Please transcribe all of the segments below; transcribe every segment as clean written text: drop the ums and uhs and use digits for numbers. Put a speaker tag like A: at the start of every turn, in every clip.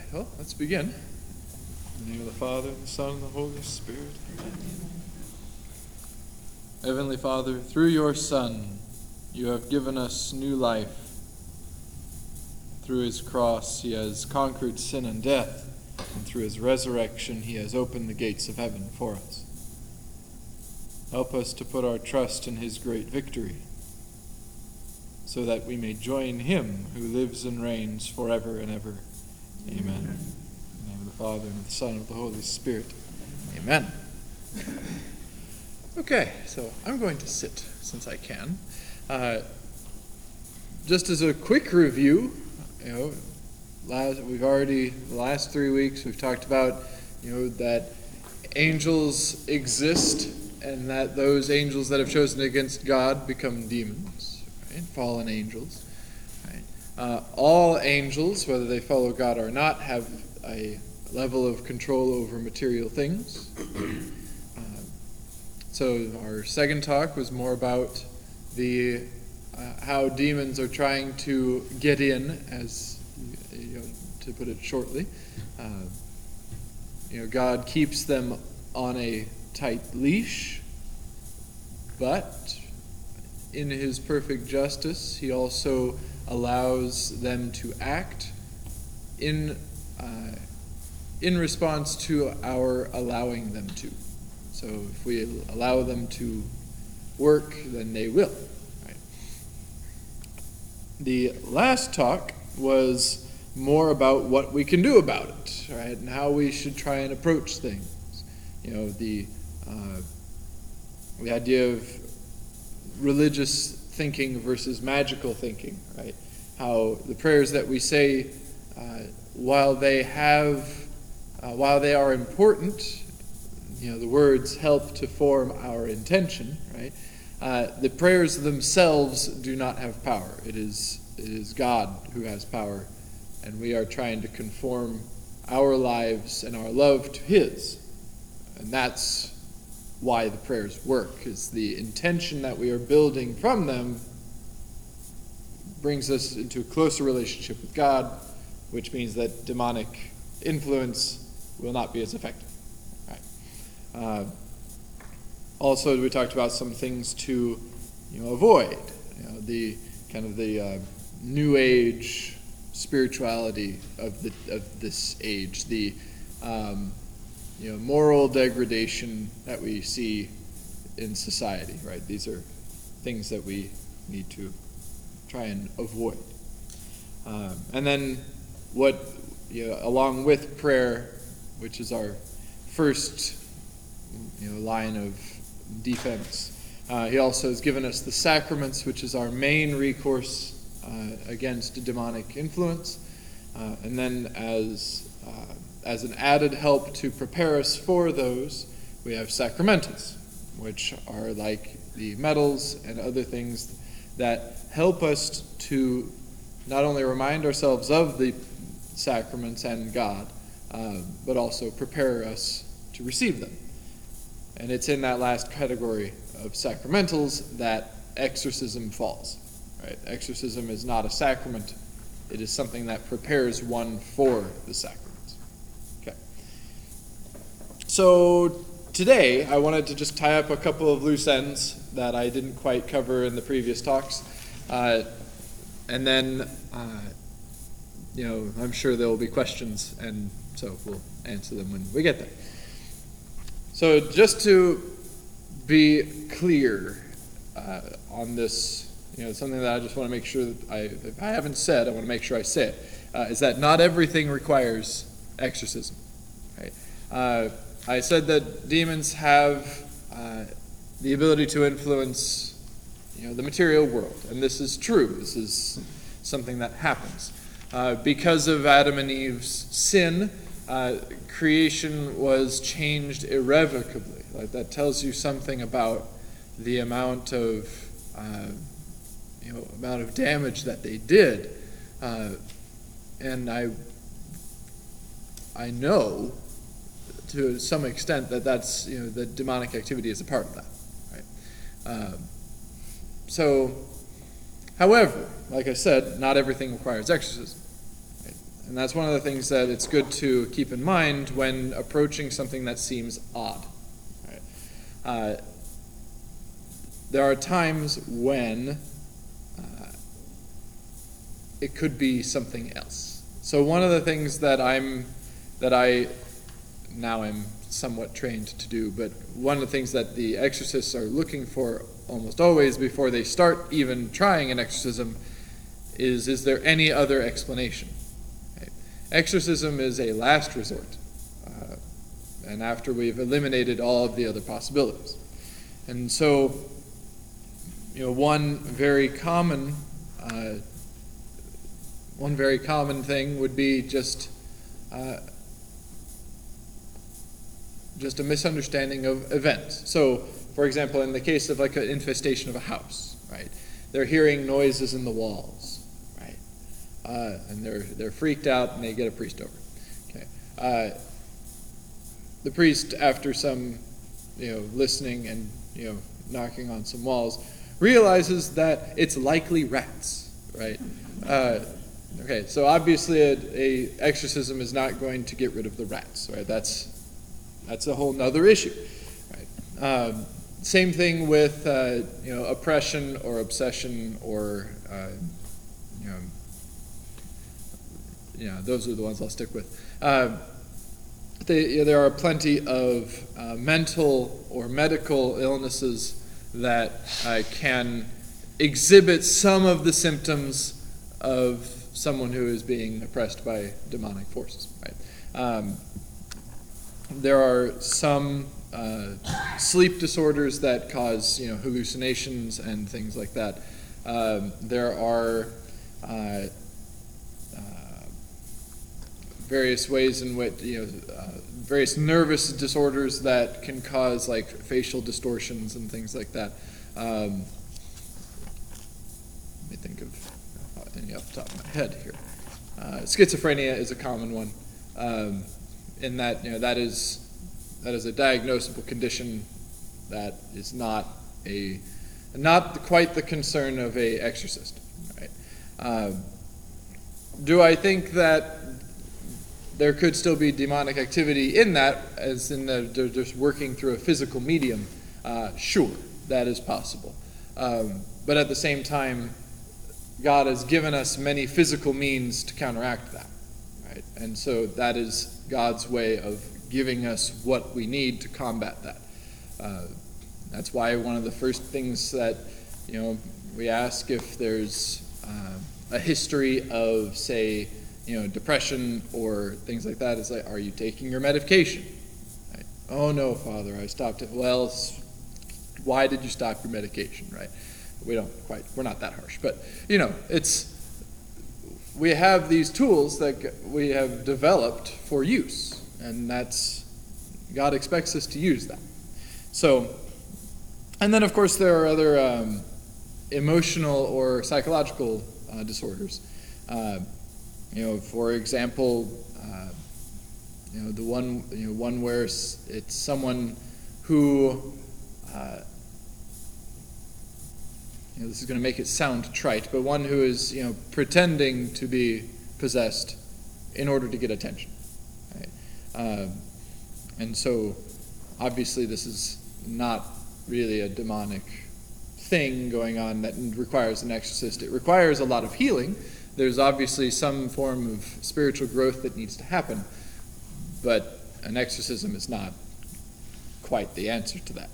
A: Well, let's begin. In the name of the Father, and the Son, and the Holy Spirit. Amen. Heavenly Father, through your Son, you have given us new life. Through his cross, he has conquered sin and death, and through his resurrection, he has opened the gates of heaven for us. Help us to put our trust in his great victory, so that we may join him who lives and reigns forever and ever. Amen. In the name of the Father, and of the Son, and of the Holy Spirit. Amen. Okay, so I'm going to sit, since I can. Just as a quick review, the last 3 weeks, we've talked about, that angels exist, and that those angels that have chosen against God become demons, right? Fallen angels. Right? All angels, whether they follow God or not, have a level of control over material things. So our second talk was more about the how demons are trying to get in, as to put it shortly. God keeps them on a tight leash, but in his perfect justice, he also allows them to act in response to our allowing them to. So if we allow them to work, then they will. Right? The last talk was more about what we can do about it, right, and how we should try and approach things. The idea of religious thinking versus magical thinking, right? How the prayers that we say, while they are important, the words help to form our intention, right? The prayers themselves do not have power. It is God who has power, and we are trying to conform our lives and our love to his. And that's why the prayers work, is the intention that we are building from them brings us into a closer relationship with God, which means that demonic influence will not be as effective. Right? Also, we talked about some things to avoid, the kind of the New Age spirituality of this age, the moral degradation that we see in society, right? These are things that we need to try and avoid. And then along with prayer, which is our first line of defense, he also has given us the sacraments, which is our main recourse against demonic influence. And then as an added help to prepare us for those, we have sacramentals, which are like the medals and other things that help us to not only remind ourselves of the sacraments and God, but also prepare us to receive them. And it's in that last category of sacramentals that exorcism falls. Right? Exorcism is not a sacrament. It is something that prepares one for the sacraments. Okay. So today I wanted to just tie up a couple of loose ends that I didn't quite cover in the previous talks. And then, I'm sure there will be questions, and so we'll answer them when we get there. So just to be clear on this, something that I just want to make sure that if I haven't said, I want to make sure I say it, is that not everything requires exorcism. Right? I said that demons have the ability to influence the material world, and this is true. This is something that happens. Because of Adam and Eve's sin, creation was changed irrevocably. Like, that tells you something about the amount of damage that they did, and I know to some extent that's the demonic activity is a part of that, right? So, however, like I said, not everything requires exorcism. Right? And that's one of the things that it's good to keep in mind when approaching something that seems odd. Right? There are times when it could be something else. So one of the things that I now am somewhat trained to do, but one of the things that the exorcists are looking for almost always before they start even trying an exorcism is there any other explanation? Okay. Exorcism is a last resort, and after we've eliminated all of the other possibilities. And so, one very common thing would be just a misunderstanding of events. So, for example, in the case of like an infestation of a house, right? They're hearing noises in the walls, right? And they're freaked out, and they get a priest over. Okay. The priest, after some, listening and knocking on some walls, realizes that it's likely rats, right? Okay, so obviously a exorcism is not going to get rid of the rats, right? That's a whole nother issue, right? Same thing with oppression or obsession or those are the ones I'll stick with. There are plenty of mental or medical illnesses that can exhibit some of the symptoms of someone who is being oppressed by demonic forces, right? There are some sleep disorders that cause, hallucinations and things like that. There are various ways in which, various nervous disorders that can cause like facial distortions and things like that. Let me think of any off the top of my head here. Schizophrenia is a common one. In that, that is a diagnosable condition that is not quite the concern of a exorcist. Right? Do I think that there could still be demonic activity in that, as in they're just working through a physical medium? Sure, that is possible. But at the same time, God has given us many physical means to counteract that. Right? And so that is God's way of giving us what we need to combat that. That's why one of the first things that we ask if there's a history of, say, depression or things like that is like, are you taking your medication? Right? Oh no, Father, I stopped it. Well, why did you stop your medication? Right? We're not that harsh, but we have these tools that we have developed for use, and God expects us to use that. So, and then of course there are other emotional or psychological disorders. For example, the one where it's someone who this is going to make it sound trite, but one who is, pretending to be possessed in order to get attention. Right? And so, obviously, this is not really a demonic thing going on that requires an exorcist. It requires a lot of healing. There's obviously some form of spiritual growth that needs to happen, but an exorcism is not quite the answer to that.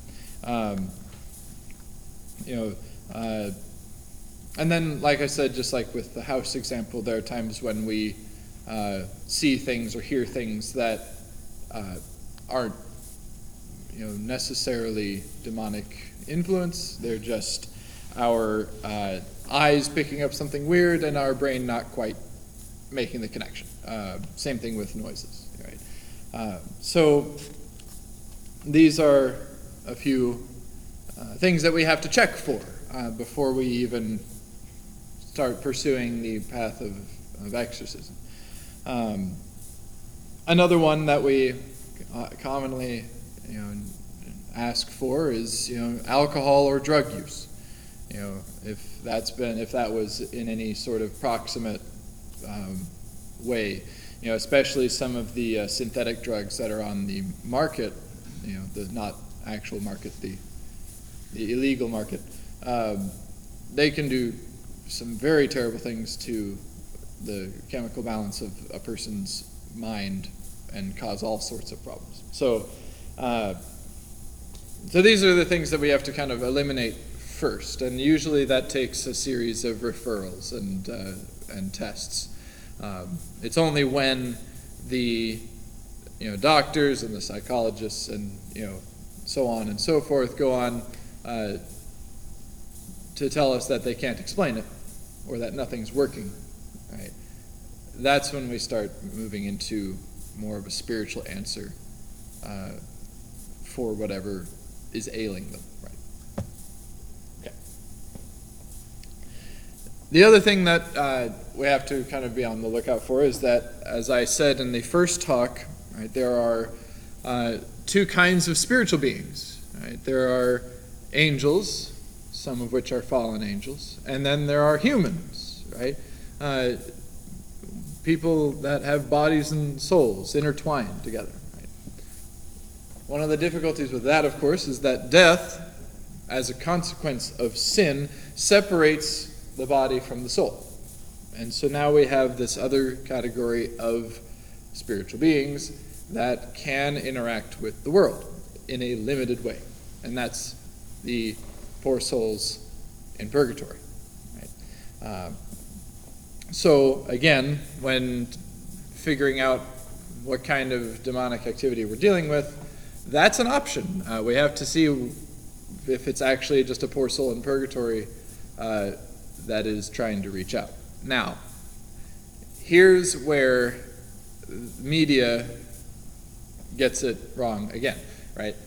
A: And then, like I said, just like with the house example, there are times when we see things or hear things that aren't, necessarily demonic influence. They're just our eyes picking up something weird and our brain not quite making the connection. Same thing with noises, right? So these are a few things that we have to check for before we even start pursuing the path of exorcism. Another one that we commonly ask for is alcohol or drug use. If that was in any sort of proximate way. Especially some of the synthetic drugs that are on the market, the not actual market, the illegal market, they can do some very terrible things to the chemical balance of a person's mind and cause all sorts of problems. So these are the things that we have to kind of eliminate first, and usually that takes a series of referrals and tests. It's only when the doctors and the psychologists and so on and so forth go on to tell us that they can't explain it or that nothing's working, right? That's when we start moving into more of a spiritual answer for whatever is ailing them, right? Okay. The other thing that we have to kind of be on the lookout for is that, as I said in the first talk, right, there are two kinds of spiritual beings. Right? There are angels, some of which are fallen angels, and then there are humans, right? People that have bodies and souls intertwined together. Right? One of the difficulties with that, of course, is that death, as a consequence of sin, separates the body from the soul. And so now we have this other category of spiritual beings that can interact with the world in a limited way. And that's the poor souls in purgatory. Right? So again, when figuring out what kind of demonic activity we're dealing with, that's an option. We have to see if it's actually just a poor soul in purgatory that is trying to reach out. Now, here's where media gets it wrong again, right?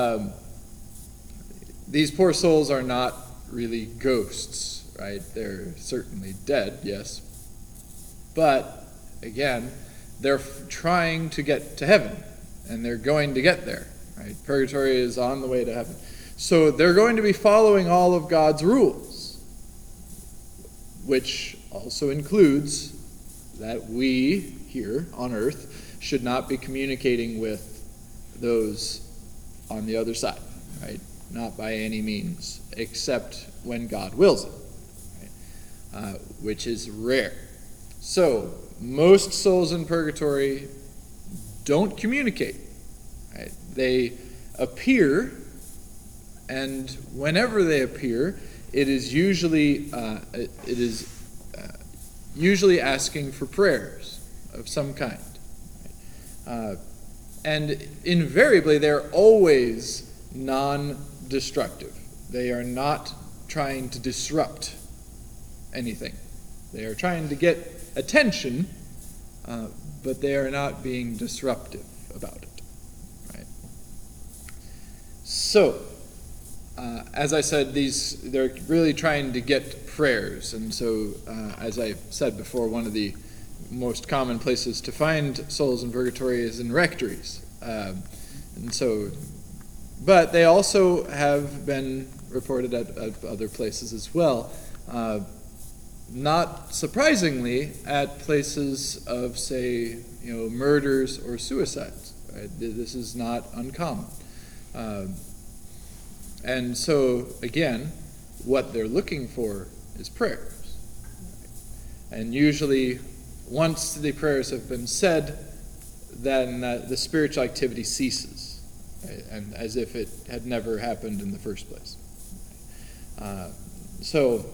A: These poor souls are not really ghosts, right? They're certainly dead, yes. But, again, they're trying to get to heaven, and they're going to get there, right? Purgatory is on the way to heaven. So they're going to be following all of God's rules, which also includes that we here on earth should not be communicating with those on the other side, right? Not by any means, except when God wills it, right? Which is rare. So, most souls in purgatory don't communicate, right? They appear, and whenever they appear, it is usually usually asking for prayers of some kind. Right? And invariably, they're always non-destructive. They are not trying to disrupt anything. They are trying to get attention, but they are not being disruptive about it. Right? So, as I said, they're really trying to get prayers. And so, as I said before, one of the most common places to find souls in purgatory is in rectories. But they also have been reported at other places as well. Not surprisingly, at places of, say, murders or suicides. Right? This is not uncommon. And so, again, what they're looking for is prayers. And usually, once the prayers have been said, then the spiritual activity ceases, right? And as if it had never happened in the first place. So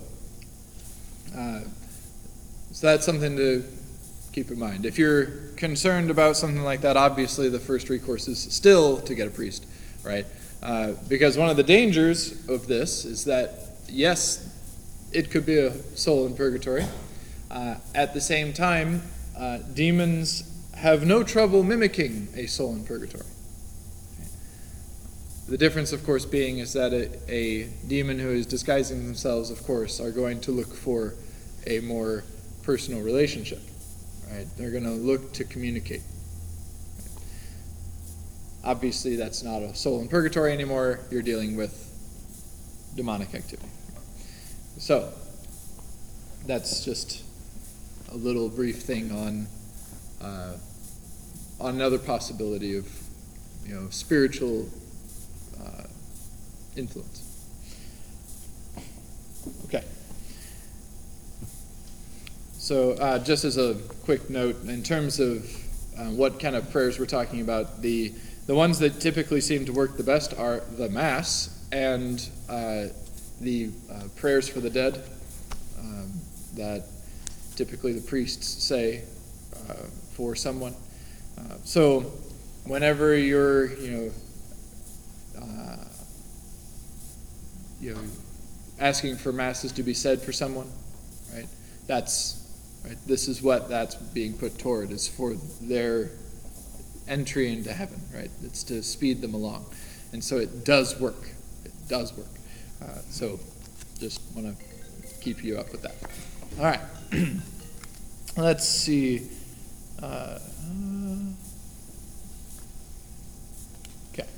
A: that's something to keep in mind. If you're concerned about something like that, obviously the first recourse is still to get a priest, right? Because one of the dangers of this is that, yes, it could be a soul in purgatory. At the same time, demons have no trouble mimicking a soul in purgatory. The difference, of course, being is that a demon who is disguising themselves, of course, are going to look for a more personal relationship. Right? They're going to look to communicate. Right? Obviously, that's not a soul in purgatory anymore. You're dealing with demonic activity. So, that's just a little brief thing on on another possibility of, spiritual influence. Okay. So just as a quick note, in terms of what kind of prayers we're talking about, the ones that typically seem to work the best are the Mass and the prayers for the dead that typically the priests say for someone. So whenever you're, asking for masses to be said for someone, right? This is what that's being put toward, is for their entry into heaven, right? It's to speed them along, and so it does work. It does work. So just want to keep you up with that. All right. Let's see. Okay.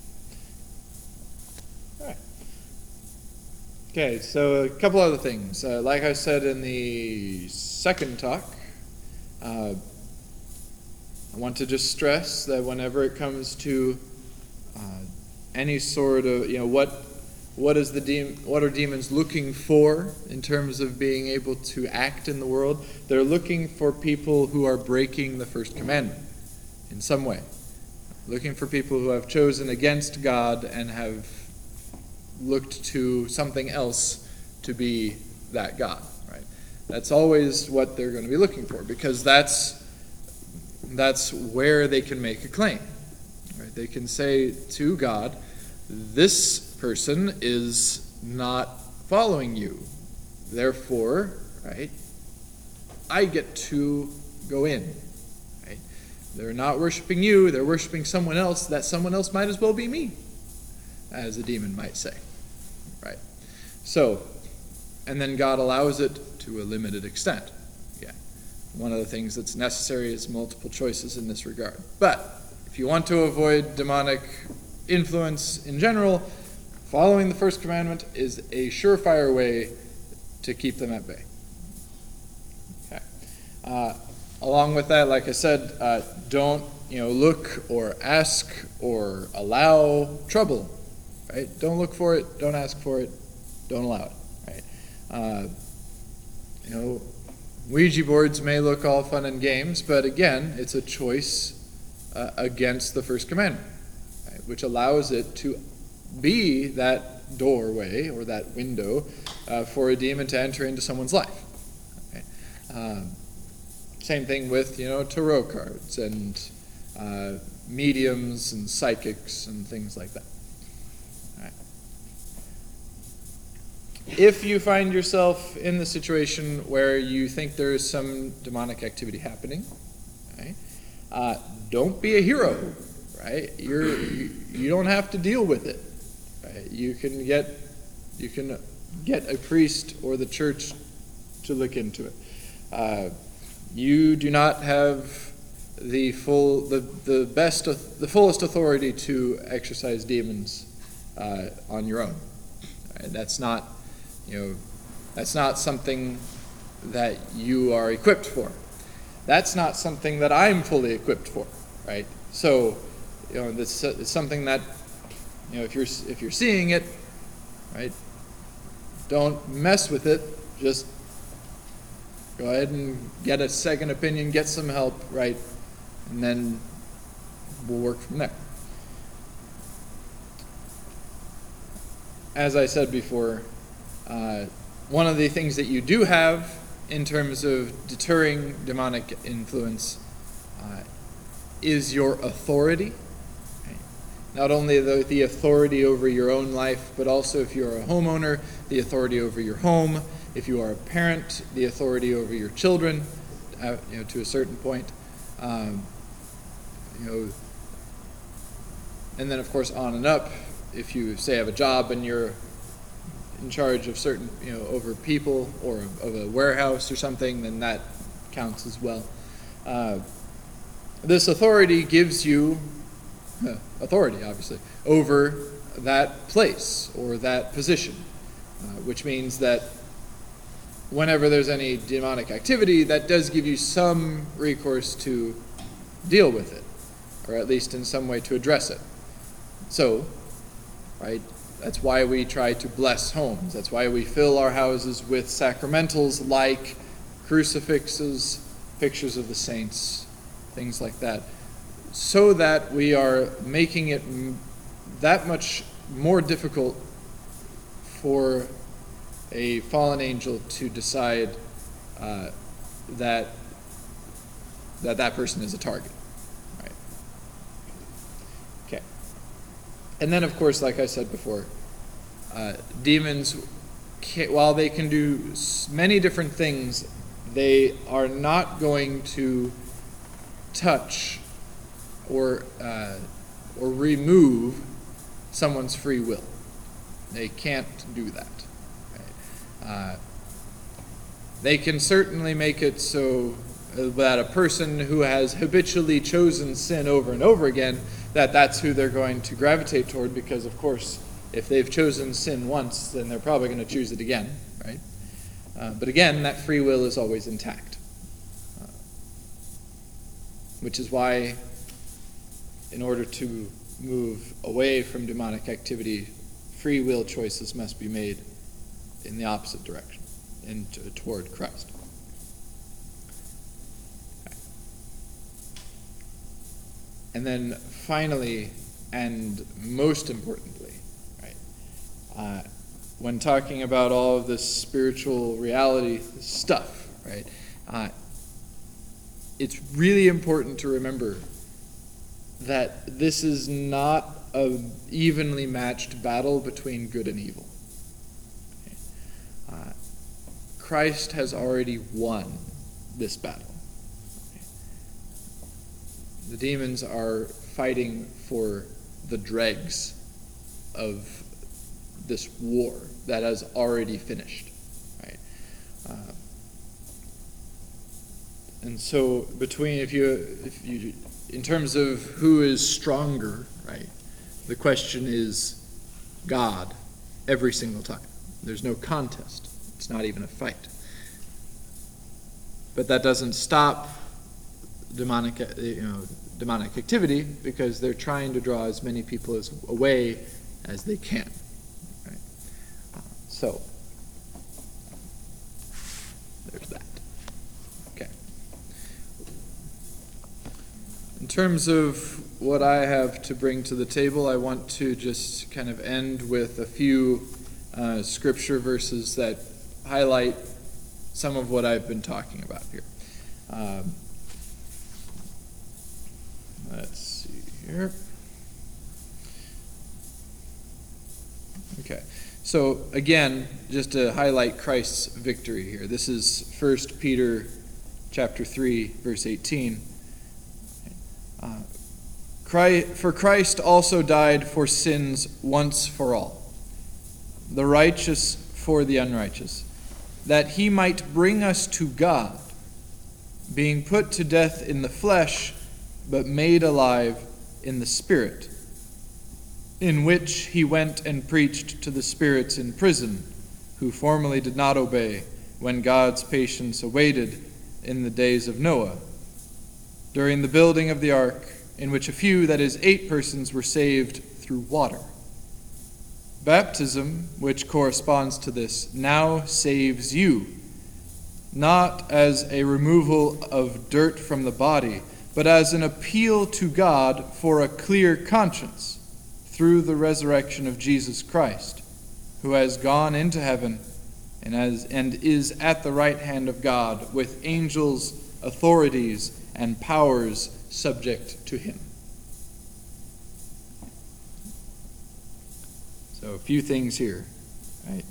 A: All right. Okay, so a couple other things. Like I said in the second talk, I want to just stress that whenever it comes to any sort of, what are demons looking for in terms of being able to act in the world? They're looking for people who are breaking the first commandment in some way. Looking for people who have chosen against God and have looked to something else to be that God, right? That's always what they're going to be looking for, because that's where they can make a claim. Right? They can say to God, this person is not following you. Therefore, right, I get to go in. Right? They're not worshiping you, they're worshiping someone else. That someone else might as well be me, as a demon might say. Right? So, and then God allows it to a limited extent. Yeah. One of the things that's necessary is multiple choices in this regard. But if you want to avoid demonic influence in general, following the first commandment is a surefire way to keep them at bay. Okay. Along with that, like I said, don't look or ask or allow trouble. Right? Don't look for it. Don't ask for it. Don't allow it. Right? Ouija boards may look all fun and games, but again, it's a choice against the first commandment, right? Which allows it to be that doorway or that window for a demon to enter into someone's life. Okay? Same thing with tarot cards and mediums and psychics and things like that. If you find yourself in the situation where you think there is some demonic activity happening, right, don't be a hero, right? You don't have to deal with it. Right? You can get a priest or the church to look into it. You do not have the fullest authority to exorcise demons on your own. Right? That's not something that you are equipped for. That's not something that I'm fully equipped for, right? So, this is something that, if you're seeing it, right, don't mess with it. Just go ahead and get a second opinion, get some help, right, and then we'll work from there. As I said before, one of the things that you do have in terms of deterring demonic influence is your authority. Right? Not only the authority over your own life, but also if you're a homeowner, the authority over your home. If you are a parent, the authority over your children, to a certain point. And then of course on and up, if you say have a job and you're in charge of certain, over people or of a warehouse or something, then that counts as well. This authority gives you authority, obviously, over that place or that position, which means that whenever there's any demonic activity, that does give you some recourse to deal with it, or at least in some way to address it. So, right, that's why we try to bless homes. That's why we fill our houses with sacramentals like crucifixes, pictures of the saints, things like that, so that we are making it that much more difficult for a fallen angel to decide that person is a target. Right? Okay. And then, of course, like I said before, demons, while they can do many different things, they are not going to touch or remove someone's free will. They can't do that. Right? They can certainly make it so that a person who has habitually chosen sin over and over again, that's who they're going to gravitate toward, because, of course, if they've chosen sin once, then they're probably going to choose it again, right? But again, that free will is always intact. Which is why, in order to move away from demonic activity, free will choices must be made in the opposite direction, toward Christ. Okay. And then finally, and most importantly, right, when talking about all of this spiritual reality stuff, right, it's really important to remember that this is not an evenly matched battle between good and evil. Christ has already won this battle. The demons are fighting for the dregs of this war that has already finished. Right? And so, if you, in terms of who is stronger, right? The question is God every single time. There's no contest. It's not even a fight. But that doesn't stop demonic activity, because they're trying to draw as many people away as they can. Right? So there's that. Okay. In terms of what I have to bring to the table, I want to just kind of end with a few scripture verses that highlight some of what I've been talking about here. Let's see here. Okay. So again, just to highlight Christ's victory here. This is 1 Peter chapter 3, verse 18. For Christ also died for sins once for all, the righteous for the unrighteous, that he might bring us to God, being put to death in the flesh, but made alive in the Spirit, in which he went and preached to the spirits in prison, who formerly did not obey, when God's patience awaited in the days of Noah, during the building of the ark, in which a few, that is 8 persons, were saved through water. Baptism, which corresponds to this, now saves you, not as a removal of dirt from the body, but as an appeal to God for a clear conscience through the resurrection of Jesus Christ, who has gone into heaven and is at the right hand of God, with angels, authorities, and powers subject to him. So a few things here, right?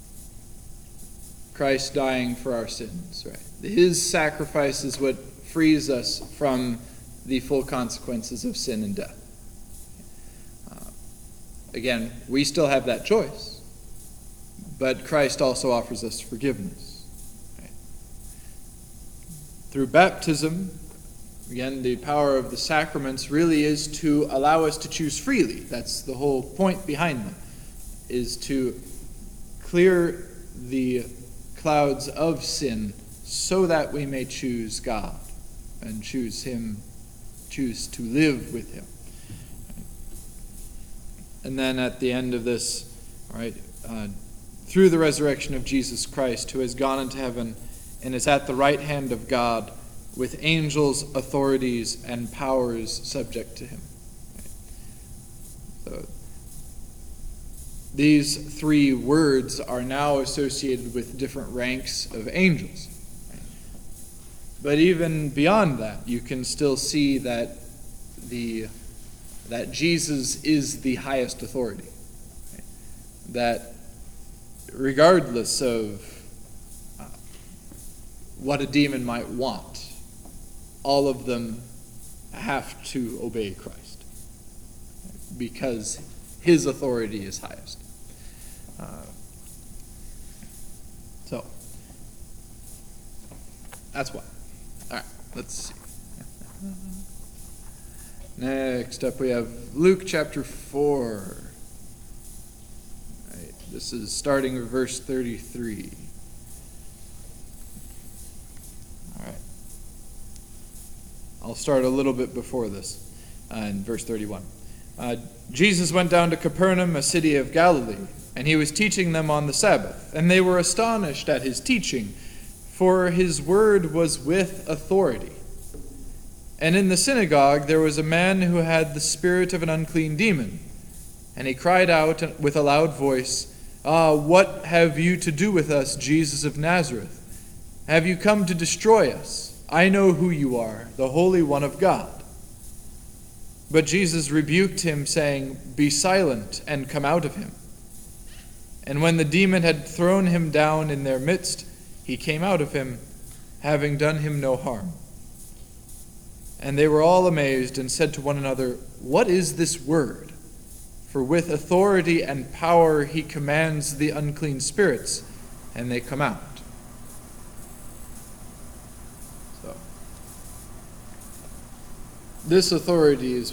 A: Christ dying for our sins, right? His sacrifice is what frees us from the full consequences of sin and death. Again, we still have that choice, but Christ also offers us forgiveness. Right? Through baptism, again, the power of the sacraments really is to allow us to choose freely. That's the whole point behind them, is to clear the clouds of sin so that we may choose God and choose to live with him. And then at the end of this, right, through the resurrection of Jesus Christ, who has gone into heaven and is at the right hand of God with angels, authorities, and powers subject to him. So these three words are now associated with different ranks of angels. But even beyond that, you can still see that that Jesus is the highest authority. That regardless of what a demon might want, all of them have to obey Christ because his authority is highest. So that's why. All right, let's see. Next up we have Luke chapter 4. Right, this is starting with verse 33. All right. I'll start a little bit before this, in verse 31. Jesus went down to Capernaum, a city of Galilee, and he was teaching them on the Sabbath. And they were astonished at his teaching, for his word was with authority. And in the synagogue there was a man who had the spirit of an unclean demon. And he cried out with a loud voice, what have you to do with us, Jesus of Nazareth? Have you come to destroy us? I know who you are, the Holy One of God. But Jesus rebuked him, saying, Be silent, and come out of him. And when the demon had thrown him down in their midst, he came out of him, having done him no harm. And they were all amazed and said to one another, What is this word? For with authority and power he commands the unclean spirits, and they come out. So, this authority is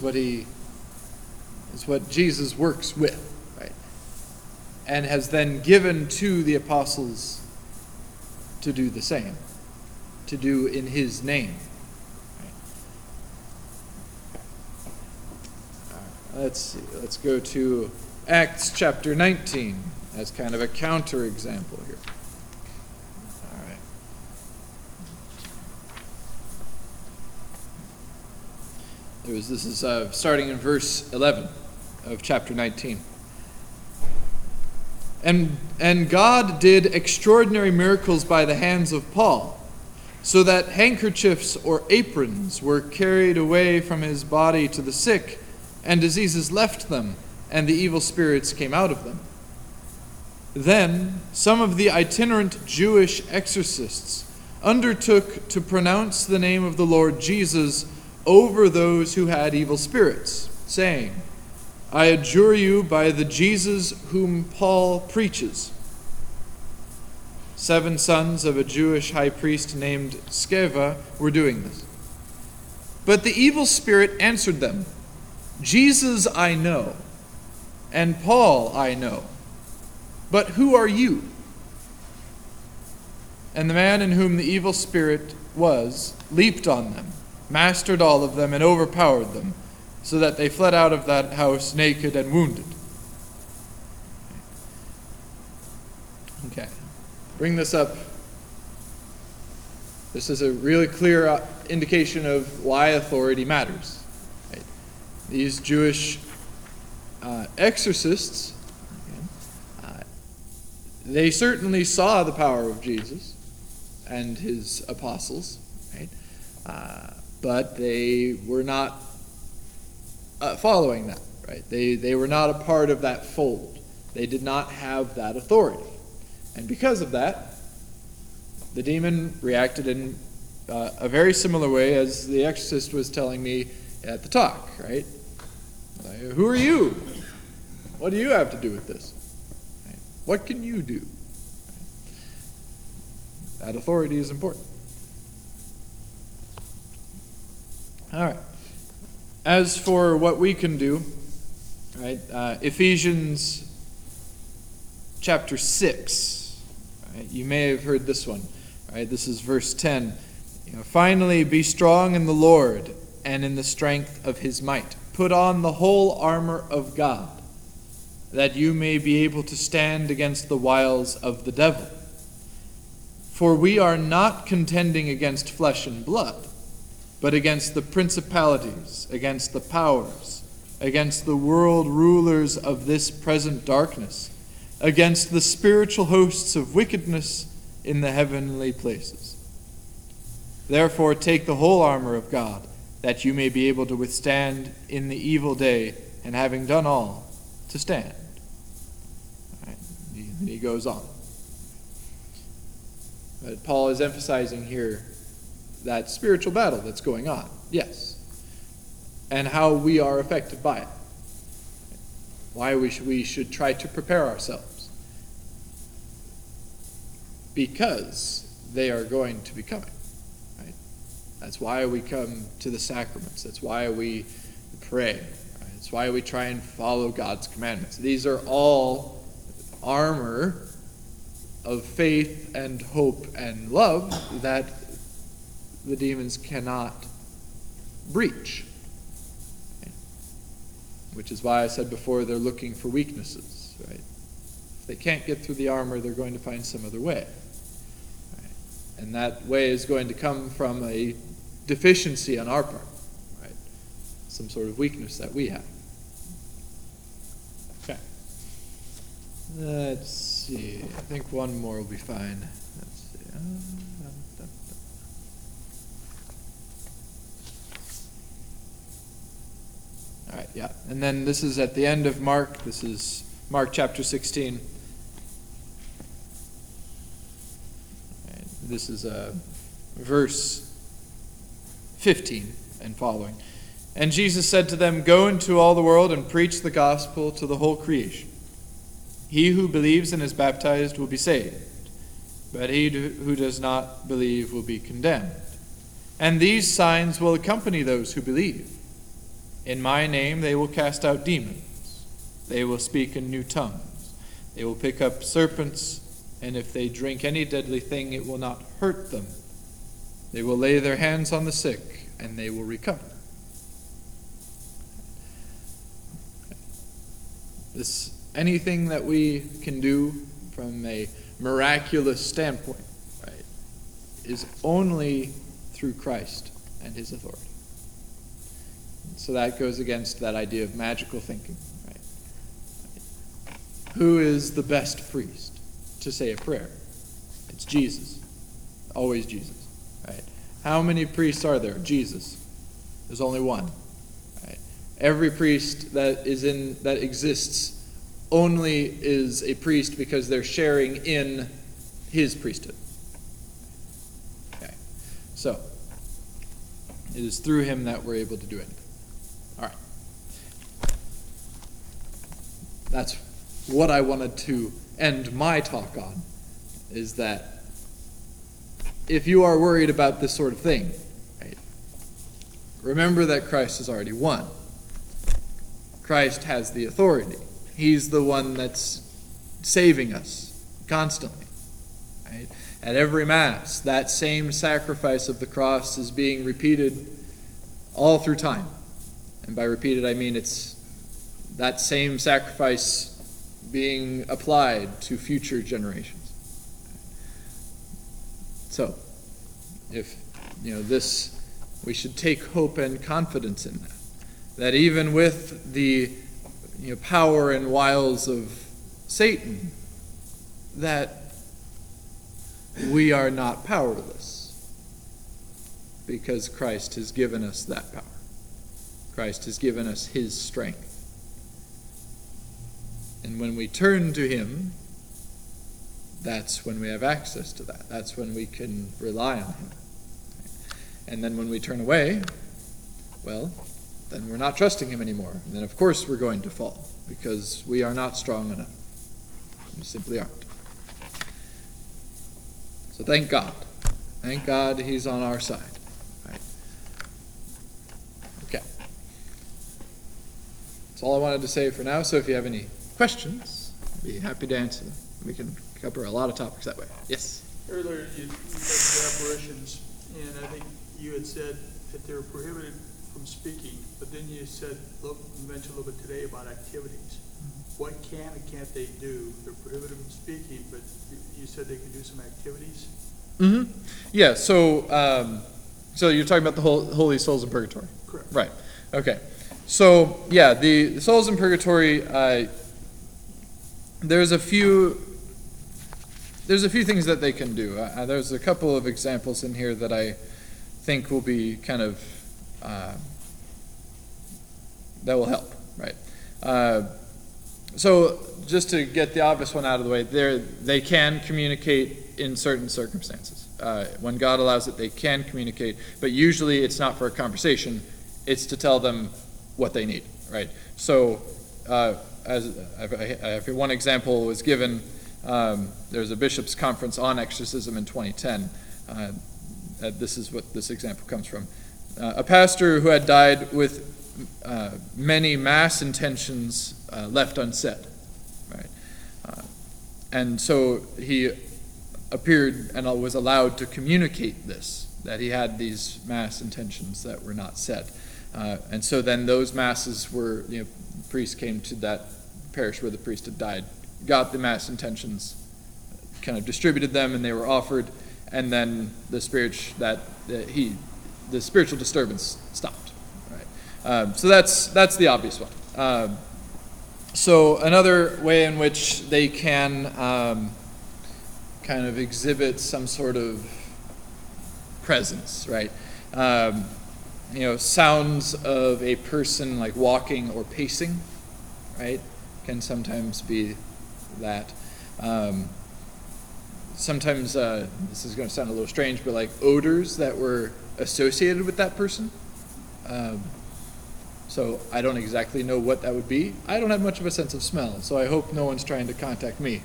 A: what Jesus works with, right? And has then given to the apostles to do the same, to do in his name. Let's see. Let's go to Acts chapter 19 as kind of a counterexample here. All right. This is starting in verse 11 of chapter 19. And God did extraordinary miracles by the hands of Paul, so that handkerchiefs or aprons were carried away from his body to the sick, and diseases left them, and the evil spirits came out of them. Then some of the itinerant Jewish exorcists undertook to pronounce the name of the Lord Jesus over those who had evil spirits, saying, I adjure you by the Jesus whom Paul preaches. 7 sons of a Jewish high priest named Sceva were doing this. But the evil spirit answered them, Jesus I know, and Paul I know, but who are you? And the man in whom the evil spirit was leaped on them, mastered all of them, and overpowered them, so that they fled out of that house naked and wounded. Okay, bring this up. This is a really clear indication of why authority matters. These Jewish exorcists, they certainly saw the power of Jesus and his apostles, right? But they were not following that, right? They were not a part of that fold. They did not have that authority. And because of that, the demon reacted in a very similar way as the exorcist was telling me at the talk, right? Like, who are you? What do you have to do with this? Right? What can you do? That authority is important. All right. As for what we can do, right? Ephesians chapter 6. Right? You may have heard this one. Right? This is verse 10. Finally, be strong in the Lord and in the strength of his might. Put on the whole armor of God, that you may be able to stand against the wiles of the devil. For we are not contending against flesh and blood, but against the principalities, against the powers, against the world rulers of this present darkness, against the spiritual hosts of wickedness in the heavenly places. Therefore take the whole armor of God, that you may be able to withstand in the evil day, and having done all, to stand. All right. And he goes on. But Paul is emphasizing here that spiritual battle that's going on, yes, and how we are affected by it. Why we should try to prepare ourselves. Because they are going to be coming. Right? That's why we come to the sacraments. That's why we pray. Right? That's why we try and follow God's commandments. These are all armor of faith and hope and love that the demons cannot breach. Okay? Which is why I said before they're looking for weaknesses. Right? If they can't get through the armor, they're going to find some other way. Right? And that way is going to come from a deficiency on our part. Right? Some sort of weakness that we have. Okay. Let's see. I think one more will be fine. Let's see. All right, yeah. And then this is at the end of Mark. This is Mark chapter 16. Right, this is verse 15 and following. And Jesus said to them, "Go into all the world and preach the gospel to the whole creation. He who believes and is baptized will be saved, but he who does not believe will be condemned. And these signs will accompany those who believe. In my name they will cast out demons. They will speak in new tongues. They will pick up serpents, and if they drink any deadly thing, it will not hurt them. They will lay their hands on the sick, and they will recover." Anything that we can do from a miraculous standpoint, right, is only through Christ and his authority. So that goes against that idea of magical thinking. Right? Who is the best priest to say a prayer? It's Jesus. Always Jesus. Right? How many priests are there? Jesus. There's only one. Right? Every priest that exists only is a priest because they're sharing in his priesthood. Okay. So, it is through him that we're able to do anything. All right. That's what I wanted to end my talk on, is that if you are worried about this sort of thing, right, remember that Christ has already won. Christ has the authority. He's the one that's saving us constantly. Right? At every Mass, that same sacrifice of the cross is being repeated all through time. And by repeated, I mean it's that same sacrifice being applied to future generations. So, if this, we should take hope and confidence in that. That even with the power and wiles of Satan, that we are not powerless, because Christ has given us that power. Christ has given us his strength. And when we turn to him, that's when we have access to that. That's when we can rely on him. And then when we turn away, well, then we're not trusting him anymore. And then of course we're going to fall, because we are not strong enough. We simply aren't. So thank God. Thank God he's on our side. Right? Okay. That's all I wanted to say for now. So if you have any questions, I'd be happy to answer them. We can cover a lot of topics that way. Yes?
B: Earlier, you mentioned apparitions, and I think you had said that they were prohibited from speaking, but then you mentioned a little bit today about activities. What can and can't they do? They're prohibited from speaking, but you said they can do some activities?
A: Mm-hmm. Yeah, so you're talking about the holy souls in purgatory?
B: Correct.
A: Right, okay. So, yeah, the souls in purgatory, there's a few things that they can do. There's a couple of examples in here that I think will be kind of, that will help, right? So just to get the obvious one out of the way, they can communicate in certain circumstances. When God allows it, they can communicate, but usually it's not for a conversation. It's to tell them what they need, right? So as one example was given, there's a bishop's conference on exorcism in 2010. This is what this example comes from. A pastor who had died with many mass intentions left unsaid, right? And so he appeared and was allowed to communicate this, that he had these mass intentions that were not said. And so then those masses were, the priest came to that parish where the priest had died, got the mass intentions, kind of distributed them, and they were offered, and then the spiritual disturbance stopped. Right? So that's the obvious one. So another way in which they can kind of exhibit some sort of presence, right? Sounds of a person like walking or pacing, right, can sometimes be that. Sometimes, this is going to sound a little strange, but like odors that were associated with that person. So I don't exactly know what that would be. I don't have much of a sense of smell, so I hope no one's trying to contact me.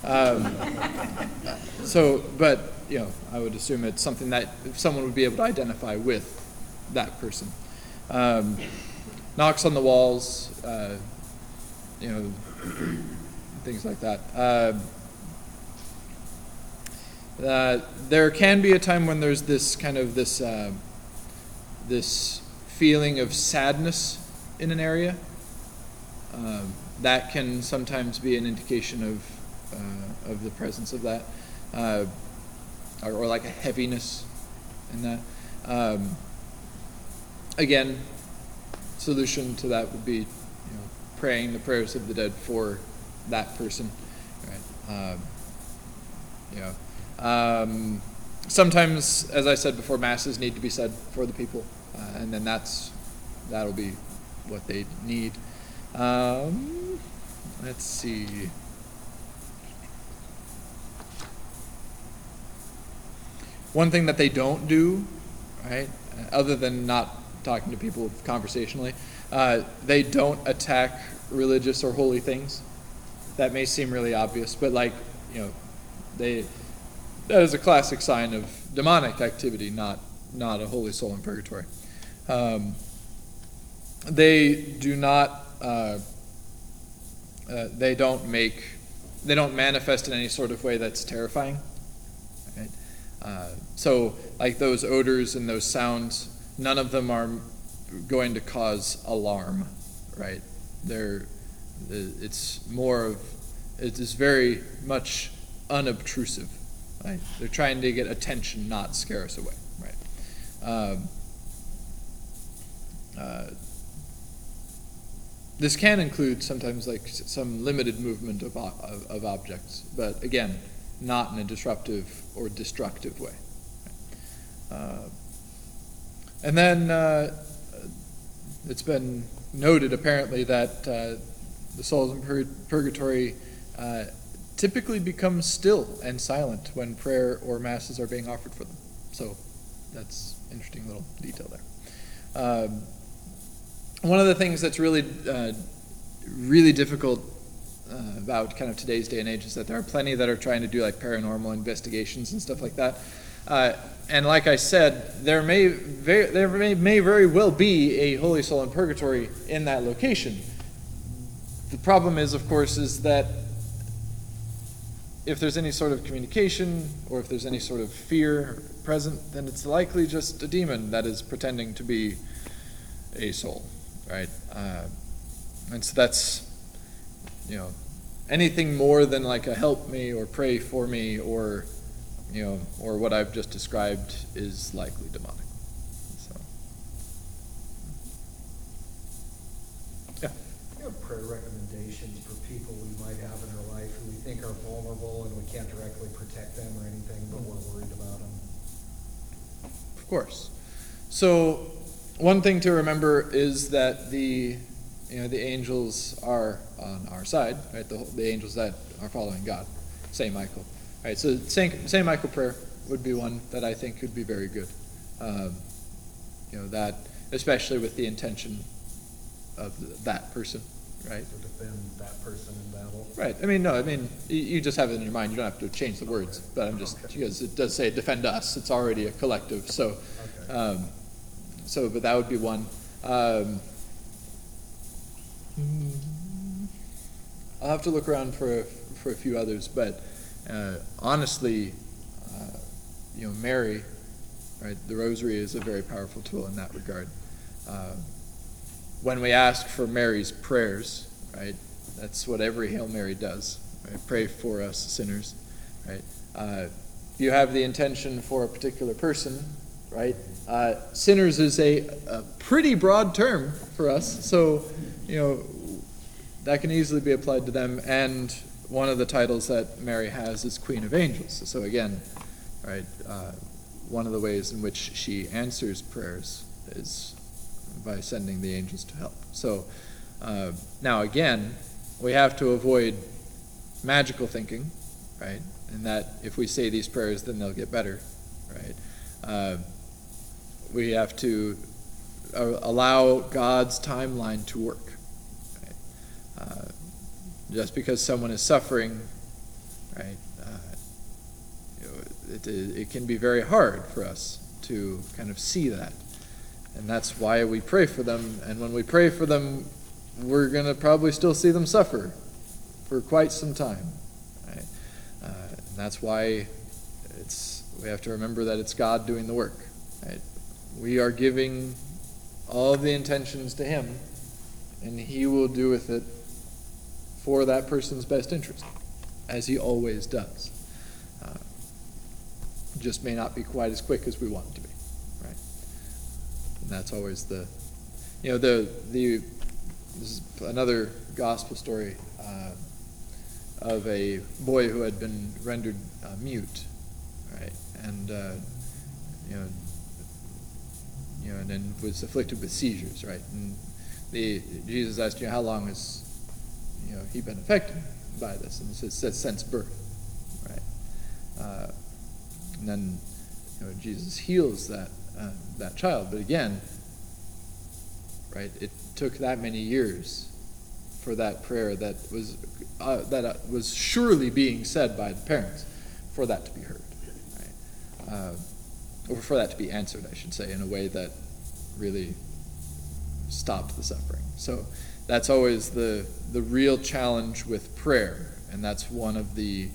A: But I would assume it's something that someone would be able to identify with that person. Knocks on the walls, things like that. There can be a time when there's this kind of this feeling of sadness in an area. That can sometimes be an indication of the presence of that, or like a heaviness in that. Again, solution to that would be praying the prayers of the dead for that person. Right? Sometimes, as I said before, masses need to be said for the people, and then that'll be what they need. Let's see. One thing that they don't do, right, other than not talking to people conversationally, they don't attack religious or holy things. That may seem really obvious, but that is a classic sign of demonic activity, not a holy soul in purgatory. They do not. They don't manifest in any sort of way that's terrifying. Right? So, like those odors and those sounds, none of them are going to cause alarm, right? It's very much unobtrusive. Right? They're trying to get attention, not scare us away. Right? This can include sometimes like some limited movement of objects, but again, not in a disruptive or destructive way. And then it's been noted apparently that the souls in purgatory typically become still and silent when prayer or masses are being offered for them. So that's an interesting little detail there. One of the things that's really difficult about kind of today's day and age is that there are plenty that are trying to do like paranormal investigations and stuff like that. And like I said, there may very well be a holy soul in purgatory in that location. The problem is, of course, is that if there's any sort of communication or if there's any sort of fear present, then it's likely just a demon that is pretending to be a soul, right? And so that's, anything more than like a help me or pray for me or what I've just described is likely demonic. So, yeah.
C: Do you have prayer recommendations for people we might have in our life who we think are vulnerable and we can't directly protect them or anything, but we're worried about them?
A: Of course. So one thing to remember is that the angels are on our side, right? The angels that are following God, Saint Michael. Right, so Saint Michael prayer would be one that I think could be very good. That especially with the intention of that person, right?
C: To defend that person in battle.
A: Right. You just have it in your mind. You don't have to change the words.
C: Okay.
A: But I'm just because it does say defend us. It's already a collective. So,
C: Okay.
A: But that would be one. I'll have to look around for a few others, but honestly, Mary, right? The Rosary is a very powerful tool in that regard. When we ask for Mary's prayers, right? That's what every Hail Mary does. Right? Pray for us sinners, right? If you have the intention for a particular person, right? Sinners is a pretty broad term for us, so that can easily be applied to them. And one of the titles that Mary has is Queen of Angels. So again, right, one of the ways in which she answers prayers is by sending the angels to help. So now again, we have to avoid magical thinking, right? And that if we say these prayers, then they'll get better, right? We have to allow God's timeline to work. Right? Just because someone is suffering, right? It can be very hard for us to kind of see that, and that's why we pray for them. And when we pray for them, we're going to probably still see them suffer for quite some time. Right? And that's why we have to remember that it's God doing the work. Right? We are giving all the intentions to Him, and He will do with it for that person's best interest, as He always does. Just may not be quite as quick as we want it to be, right? And that's always this is another gospel story of a boy who had been rendered mute, right? And and then was afflicted with seizures, right? And Jesus asked, how long has he been affected by this? And it says since birth, right? And then Jesus heals that child, but again, right? It took that many years for that prayer that was surely being said by the parents for that to be heard, right? Or for that to be answered, I should say, in a way that really stopped the suffering. So that's always the real challenge with prayer, and that's one of the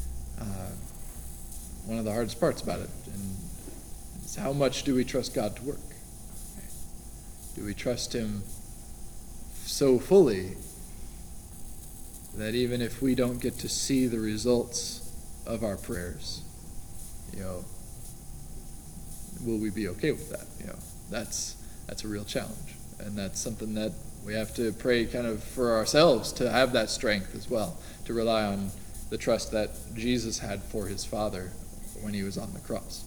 A: hardest parts about it. And it's how much do we trust God to work? Right? Do we trust Him so fully that even if we don't get to see the results of our prayers, will we be okay with that? That's a real challenge, and that's something that we have to pray kind of for ourselves to have that strength as well, to rely on the trust that Jesus had for His Father when He was on the cross.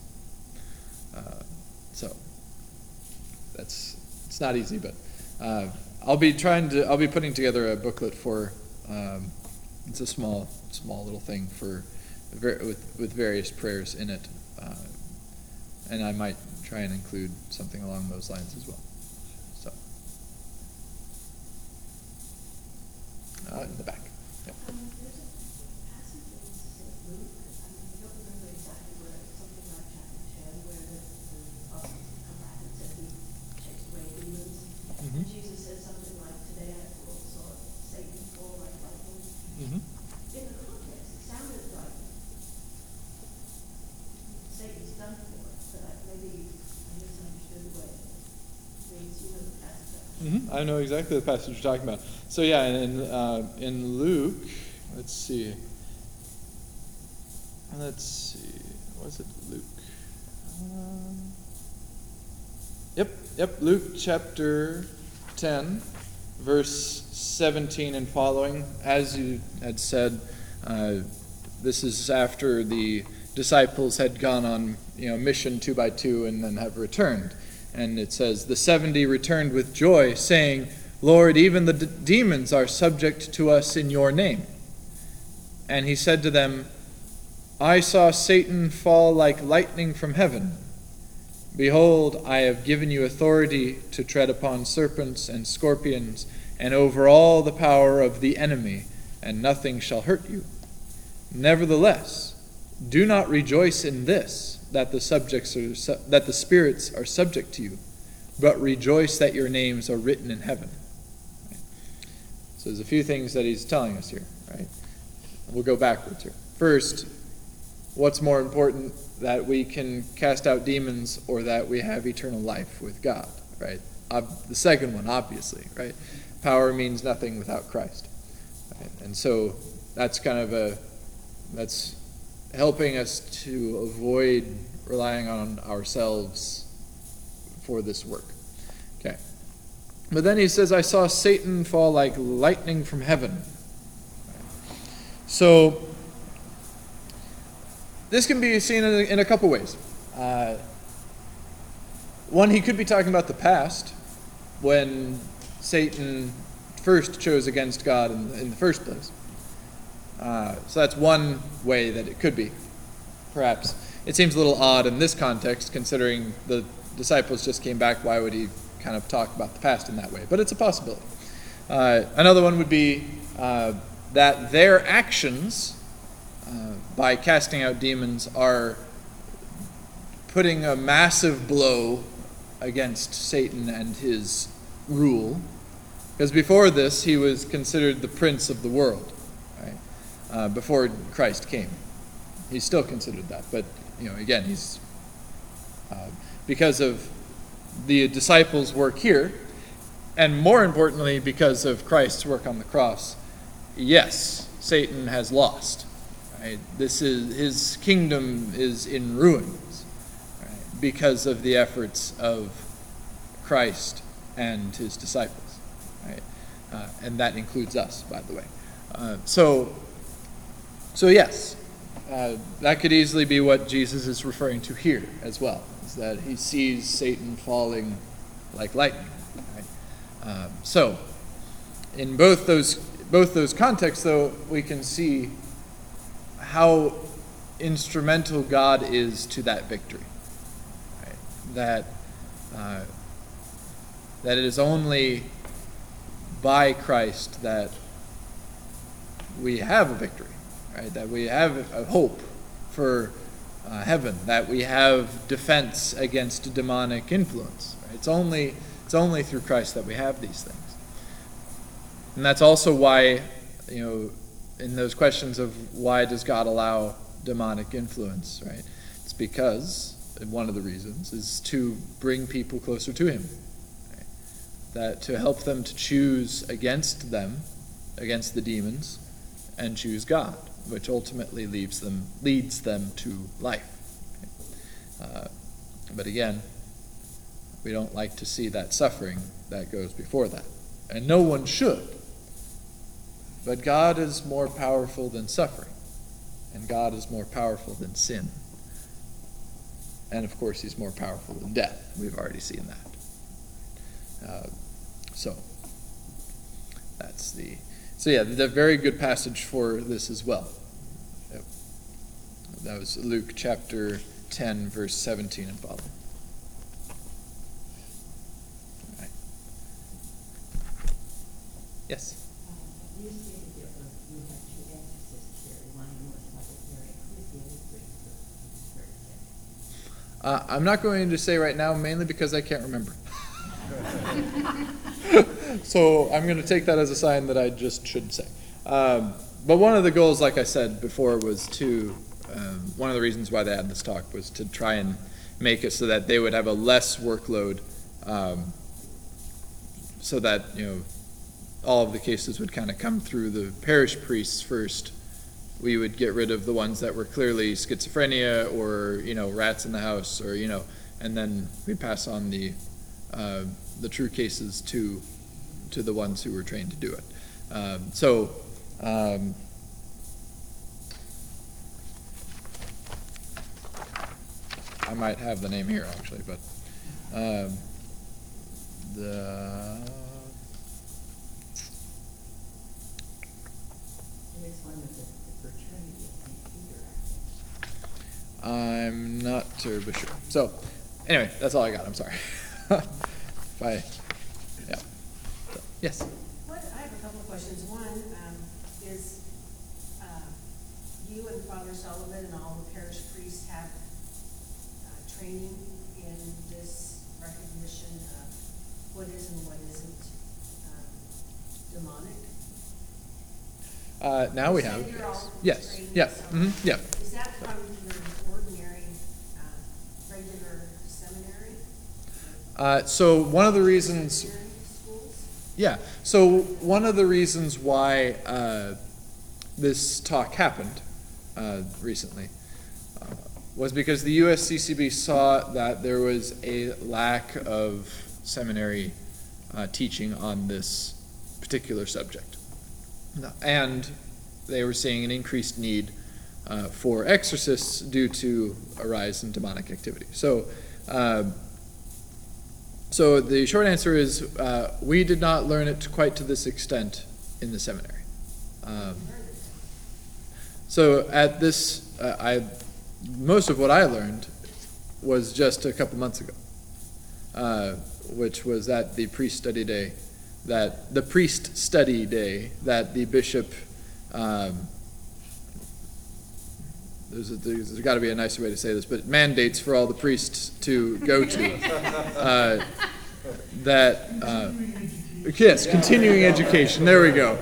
A: So it's not easy, but I'll be putting together a booklet for. It's a small little thing with various prayers in it. And I might try and include something along those lines as well. So, in the back. Yep.
D: There's a passage in St. Luke, I don't remember exactly where, something like chapter 10, where the apostles come back and said He takes away demons.
A: Mm-hmm.
D: And Jesus said something like, today I saw Satan fall like lightning.
A: Mm-hmm.
D: In the context, it sounded like
A: I know exactly the passage you're talking about. So yeah, in Luke, let's see. Was it Luke? Yep. Luke chapter 10, verse 17 and following. As you had said, this is after the disciples had gone on, mission 2 by 2 and then have returned. And it says, the 70 returned with joy, saying, Lord, even the demons are subject to us in your name. And he said to them, I saw Satan fall like lightning from heaven. Behold, I have given you authority to tread upon serpents and scorpions, and over all the power of the enemy, and nothing shall hurt you. Nevertheless, do not rejoice in this, that the spirits are subject to you, but rejoice that your names are written in heaven. So there's a few things that he's telling us here, right? We'll go backwards here. First, what's more important, that we can cast out demons or that we have eternal life with God, right? The second one, obviously, right? Power means nothing without Christ. Right? And so that's that's helping us to avoid relying on ourselves for this work. Okay. But then he says, I saw Satan fall like lightning from heaven. So this can be seen in a couple ways. One, he could be talking about the past, when Satan first chose against God in the first place. So that's one way that it could be, perhaps. It seems a little odd in this context, considering the disciples just came back. Why would he kind of talk about the past in that way? But it's a possibility. Another one would be that their actions, by casting out demons, are putting a massive blow against Satan and his rule. Because before this, he was considered the prince of the world, right? Before Christ came. He's still considered that. But, again, he's because of the disciples' work here, and more importantly, because of Christ's work on the cross, yes, Satan has lost. Right? His kingdom is in ruins, right? Because of the efforts of Christ and his disciples, right? And that includes us, by the way. So yes, that could easily be what Jesus is referring to here as well, is that he sees Satan falling like lightning. Right? So in both those contexts, though, we can see how instrumental God is to that victory. Right? That it is only by Christ that we have a victory, right? That we have a hope for heaven, that we have defense against demonic influence. Right? It's only through Christ that we have these things. And that's also why, in those questions of why does God allow demonic influence, right? It's because one of the reasons is to bring people closer to him. Right? That to help them to choose against the demons, and choose God, which ultimately leads them to life. But again, we don't like to see that suffering that goes before that. And no one should. But God is more powerful than suffering. And God is more powerful than sin. And of course, he's more powerful than death. We've already seen that. So yeah, the very good passage for this as well. Yep. That was Luke chapter 10, verse 17 and following. All right. Yes?
E: You stated that you have two exorcists here. One was Mother Mary. Who's the other three?
A: I'm not going to say right now, mainly because I can't remember. So I'm going to take that as a sign that I just shouldn't say. But one of the goals, like I said before, was one of the reasons why they had this talk was to try and make it so that they would have a less workload so that, all of the cases would kind of come through the parish priests first. We would get rid of the ones that were clearly schizophrenia or, rats in the house or, and then we'd pass on the true cases to the ones who were trained to do it. I might have the name here actually, but
E: There's one with the fraternity at St. Peter, I think.
A: I'm not terribly sure. So, anyway, that's all I got. I'm sorry. Yeah. So, yes.
F: I have a couple of questions. One, is you and Father Sullivan and all the parish priests have training in this recognition of what is and what isn't demonic?
A: Now we
F: You
A: have.
F: said you're all
A: Yes.
F: trained,
A: Yeah.
F: so
A: Yeah.
F: Is that from your ordinary, regular seminary?
A: So one of the reasons.
F: Seminary schools?
A: Yeah. So one of the reasons why this talk happened recently was because the USCCB saw that there was a lack of seminary teaching on this particular subject. And they were seeing an increased need for exorcists due to a rise in demonic activity. So the short answer is we did not learn it quite to this extent in the seminary. So at this, most of what I learned was just a couple months ago, which was at the priest study day, that the bishop. There's got to be a nicer way to say this, but mandates for all the priests to go to. Yes, continuing education. There we go.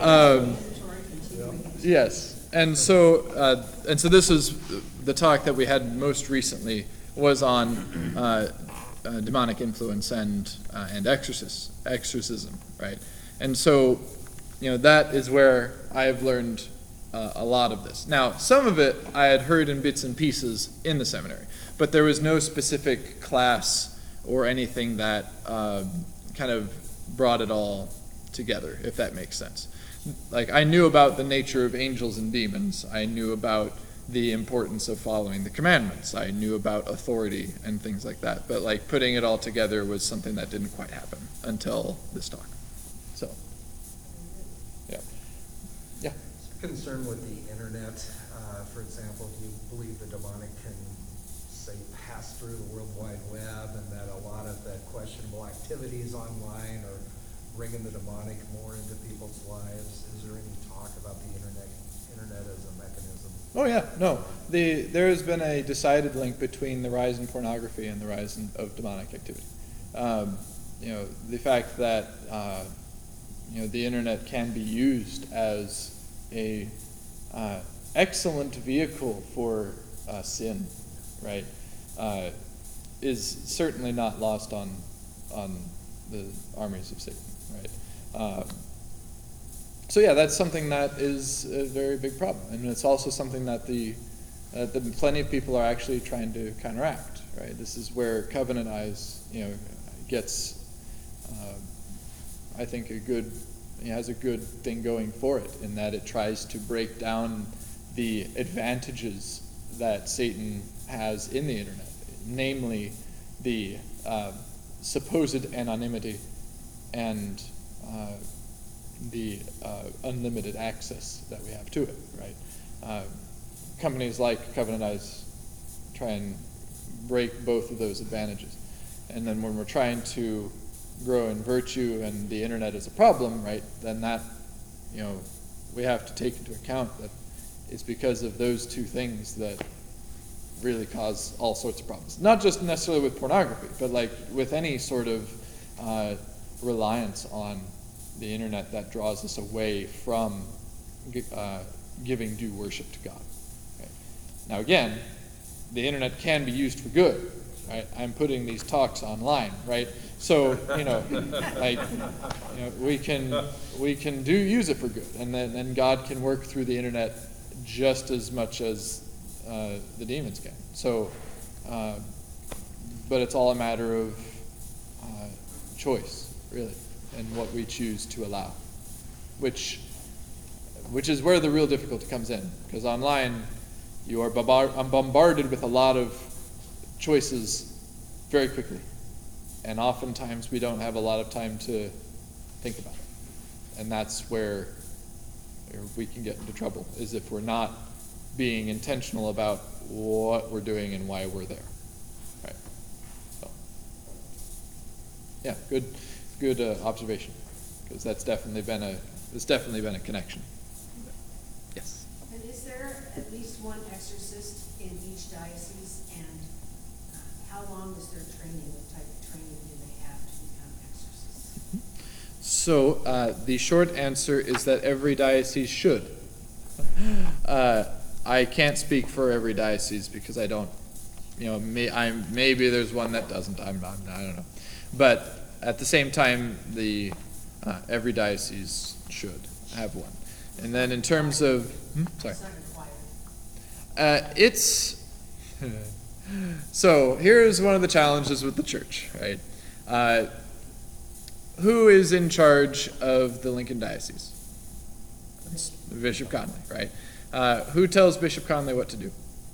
A: Yes, and so this is the talk that we had most recently was on demonic influence and exorcism, right? And so, that is where I have learned a lot of this. Now, some of it I had heard in bits and pieces in the seminary, but there was no specific class or anything that kind of brought it all together, if that makes sense. Like, I knew about the nature of angels and demons. I knew about the importance of following the commandments. I knew about authority and things like that. But, putting it all together was something that didn't quite happen until this talk. So, yeah. Yeah.
C: Concerned with the internet, for example, do you believe the demonic can, say, pass through the World Wide Web, and that a lot of the questionable activities online are bringing the demonic more into people's lives? Is there any talk about the internet as a mechanism?
A: Oh yeah, no. There has been a decided link between the rise in pornography and the rise of demonic activity. The fact that the internet can be used as a excellent vehicle for sin, right, is certainly not lost on the armies of Satan, right? So yeah, that's something that is a very big problem, and it's also something that that plenty of people are actually trying to counteract, right? This is where Covenant Eyes, gets, I think, has a good thing going for it, in that it tries to break down the advantages that Satan has in the internet, namely the supposed anonymity and the unlimited access that we have to it, right? Companies like Covenant Eyes try and break both of those advantages. And then when we're trying to grow in virtue and the internet is a problem, right, then that, we have to take into account that it's because of those two things that really cause all sorts of problems. Not just necessarily with pornography, but with any sort of reliance on the internet that draws us away from giving due worship to God. Right? Now again, the internet can be used for good, right? I'm putting these talks online, right? So, like, we can use it for good, and then God can work through the internet just as much as the demons can. So, but it's all a matter of choice, really, and what we choose to allow, which is where the real difficulty comes in, because online you are bombarded with a lot of choices very quickly, and oftentimes we don't have a lot of time to think about it, and that's where we can get into trouble, is if we're not being intentional about what we're doing and why we're there, right? So, yeah, good observation, because that's definitely been a connection. Yes.
F: And is there at least one exorcist in each diocese, and how long is their training? What type of training do they have to become exorcists?
A: So the short answer is that every diocese should. I can't speak for every diocese because I don't, maybe there's one that doesn't. I don't know. But at the same time, every diocese should have one. And then in terms of, sorry.
F: It's not required.
A: It's so here's one of the challenges with the church, right? Who is in charge of the Lincoln Diocese? It's Bishop Conley, right? Who tells Bishop Conley what to do?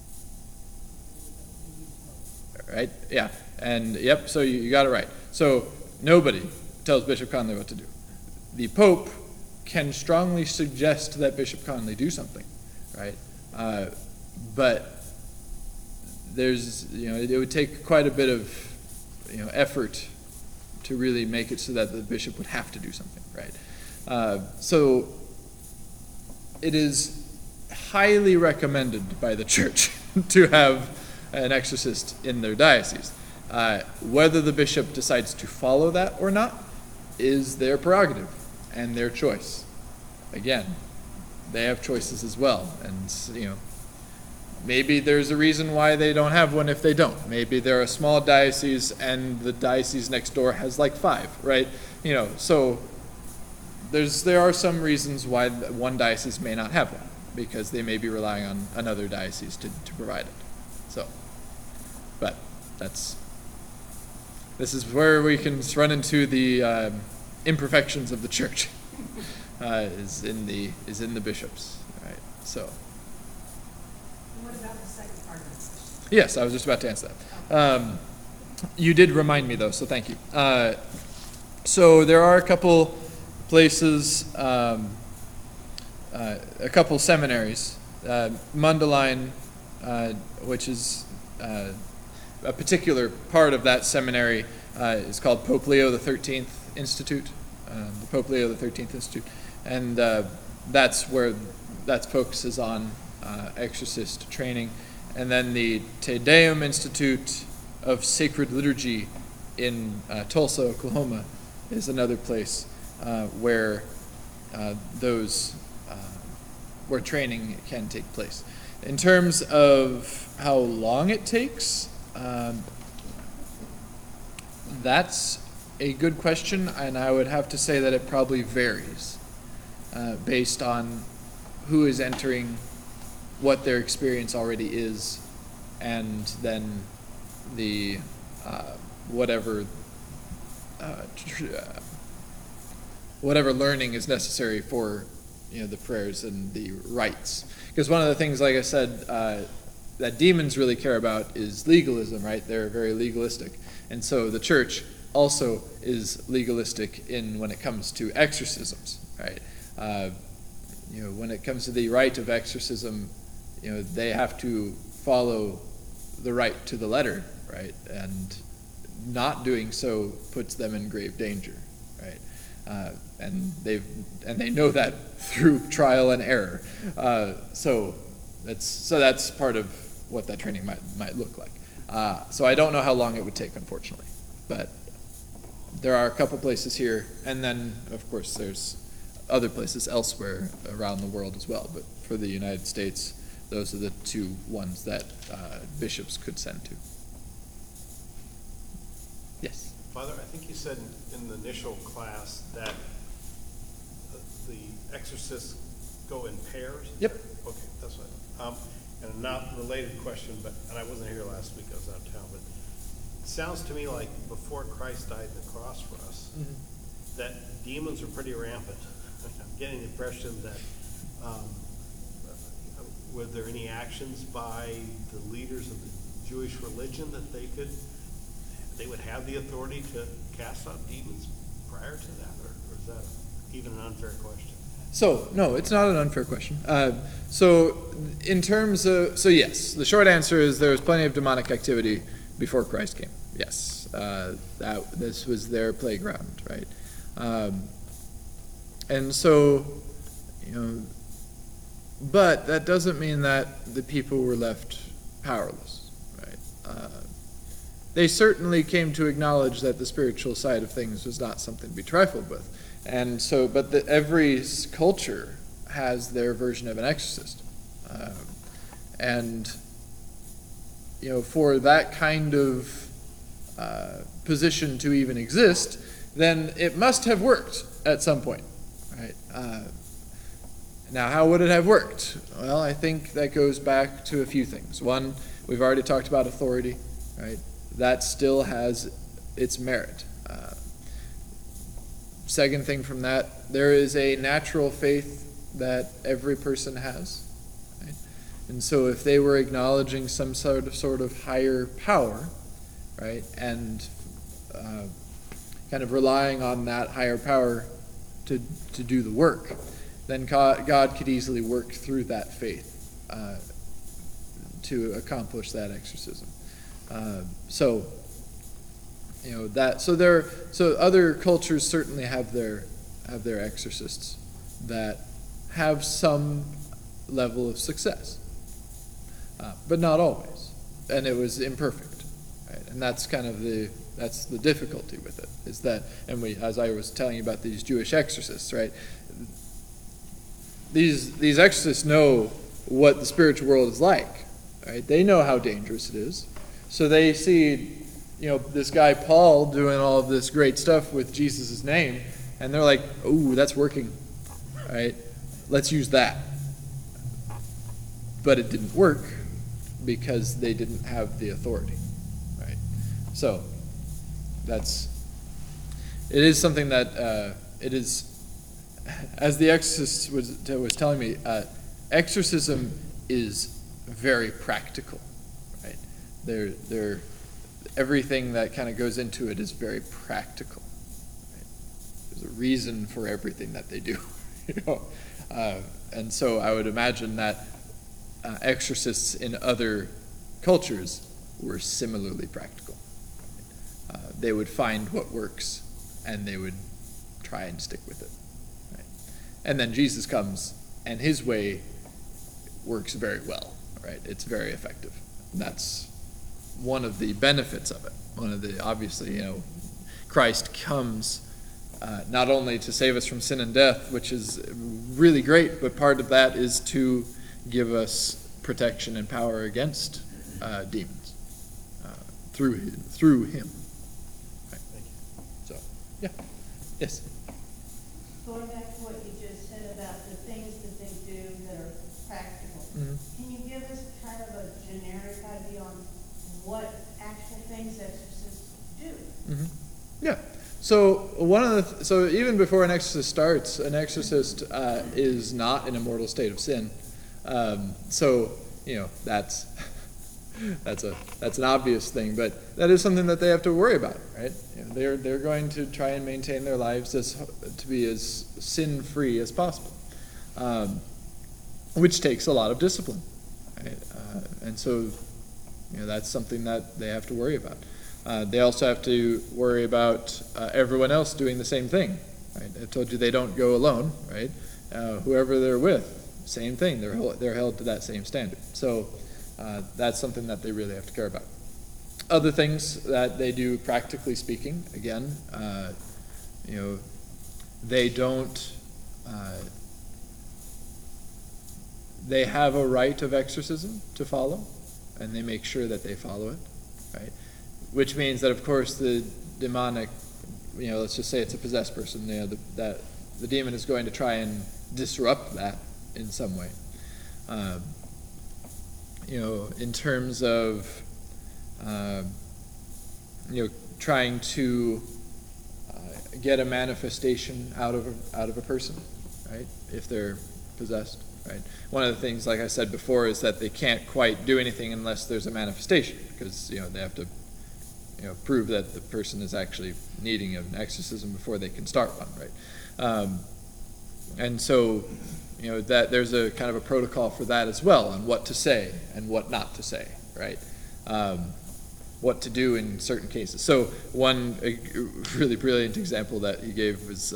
A: Right? Yeah. And yep, so you got it right. So nobody tells Bishop Conley what to do. The Pope can strongly suggest that Bishop Conley do something, right? But there's, it would take quite a bit of, effort to really make it so that the bishop would have to do something, right? So it is highly recommended by the church to have an exorcist in their diocese. Whether the bishop decides to follow that or not is their prerogative and their choice. Again, they have choices as well, and maybe there's a reason why they don't have one if they don't. Maybe they're a small diocese and the diocese next door has like 5, right? So there are some reasons why one diocese may not have one, because they may be relying on another diocese to provide it. So, but this is where we can run into the imperfections of the church. Is in the bishops, right? So.
F: And what about the second part of the question?
A: Yes, I was just about to answer that. You did remind me, though, so thank you. So there are a couple places, a couple seminaries. Mundelein, which is a particular part of that seminary, is called Pope Leo XIII Institute, the Pope Leo XIII Institute. And that focuses on exorcist training. And then the Te Deum Institute of Sacred Liturgy in Tulsa, Oklahoma, is another place where where training can take place. In terms of how long it takes, that's a good question, and I would have to say that it probably varies based on who is entering, what their experience already is, and then the whatever learning is necessary for the prayers and the rites. Because one of the things, like I said, that demons really care about is legalism, right? They're very legalistic, and so the church also is legalistic when it comes to exorcisms, right? When it comes to the rite of exorcism, they have to follow the rite to the letter, right? And not doing so puts them in grave danger, right? And they know that through trial and error. So that's part of what that training might look like. So I don't know how long it would take, unfortunately, but there are a couple places here, and then of course there's other places elsewhere around the world as well. But for the United States, those are the two ones that bishops could send to. Yes.
G: Father, I think you said in the initial class that the exorcists go in pairs?
A: Yep.
G: Okay, that's what. And a not related question, and I wasn't here last week, I was out of town, but it sounds to me like before Christ died on the cross for us, that demons are pretty rampant. I'm getting the impression that, were there any actions by the leaders of the Jewish religion that they would have the authority to cast out demons prior to that, or is that even an unfair question?
A: So, no, it's not an unfair question. So yes, the short answer is there was plenty of demonic activity before Christ came. Yes, this was their playground, right? And so, but that doesn't mean that the people were left powerless, right? They certainly came to acknowledge that the spiritual side of things was not something to be trifled with. And so, but every culture has their version of an exorcist. And, for that kind of position to even exist, then it must have worked at some point, right? Now, how would it have worked? Well, I think that goes back to a few things. One, we've already talked about authority, right? That still has its merit. Second thing from that, there is a natural faith that every person has, right? And so if they were acknowledging some sort of higher power, right, and kind of relying on that higher power to do the work, then God could easily work through that faith to accomplish that exorcism. So other cultures certainly have their exorcists that have some level of success, but not always, and it was imperfect, right? And that's kind of the difficulty with it, is that, and as I was telling you about these Jewish exorcists, right? These exorcists know what the spiritual world is like, right? They know how dangerous it is, so they see, this guy Paul doing all of this great stuff with Jesus' name, and they're like, "Ooh, that's working, right? Let's use that." But it didn't work because they didn't have the authority, right? So it is something that it is, as the exorcist was telling me, exorcism is very practical, right? Everything that kind of goes into it is very practical, right? There's a reason for everything that they do, and so I would imagine that exorcists in other cultures were similarly practical. They would find what works, and they would try and stick with it, right? And then Jesus comes, and his way works very well, right? It's very effective. That's one of the benefits of it. Obviously, Christ comes not only to save us from sin and death, which is really great, but part of that is to give us protection and power against demons through him. Right.
G: Thank you.
A: So, yeah. Yes.
D: Going back to what you just said about the things that they do that are practical, can you give us kind of a generic idea on what actual things exorcists do?
A: Yeah. So even before an exorcist starts, an exorcist is not in a mortal state of sin. That's an obvious thing, but that is something that they have to worry about, right? They're going to try and maintain their lives to be as sin-free as possible, which takes a lot of discipline, right? And so, that's something that they have to worry about. They also have to worry about everyone else doing the same thing, right? I told you they don't go alone, right? Whoever they're with, same thing. They're held to that same standard. So that's something that they really have to care about. Other things that they do, practically speaking, again, they don't. They have a rite of exorcism to follow, and they make sure that they follow it, right? Which means that, of course, the demonic, let's just say it's a possessed person, that the demon is going to try and disrupt that in some way. In terms of, trying to get a manifestation out of a person, right? If they're possessed, right? One of the things, like I said before, is that they can't quite do anything unless there's a manifestation, because they have to prove that the person is actually needing an exorcism before they can start one, right? And so, that there's a kind of a protocol for that as well, on what to say and what not to say, right? What to do in certain cases. So one really brilliant example that he gave was,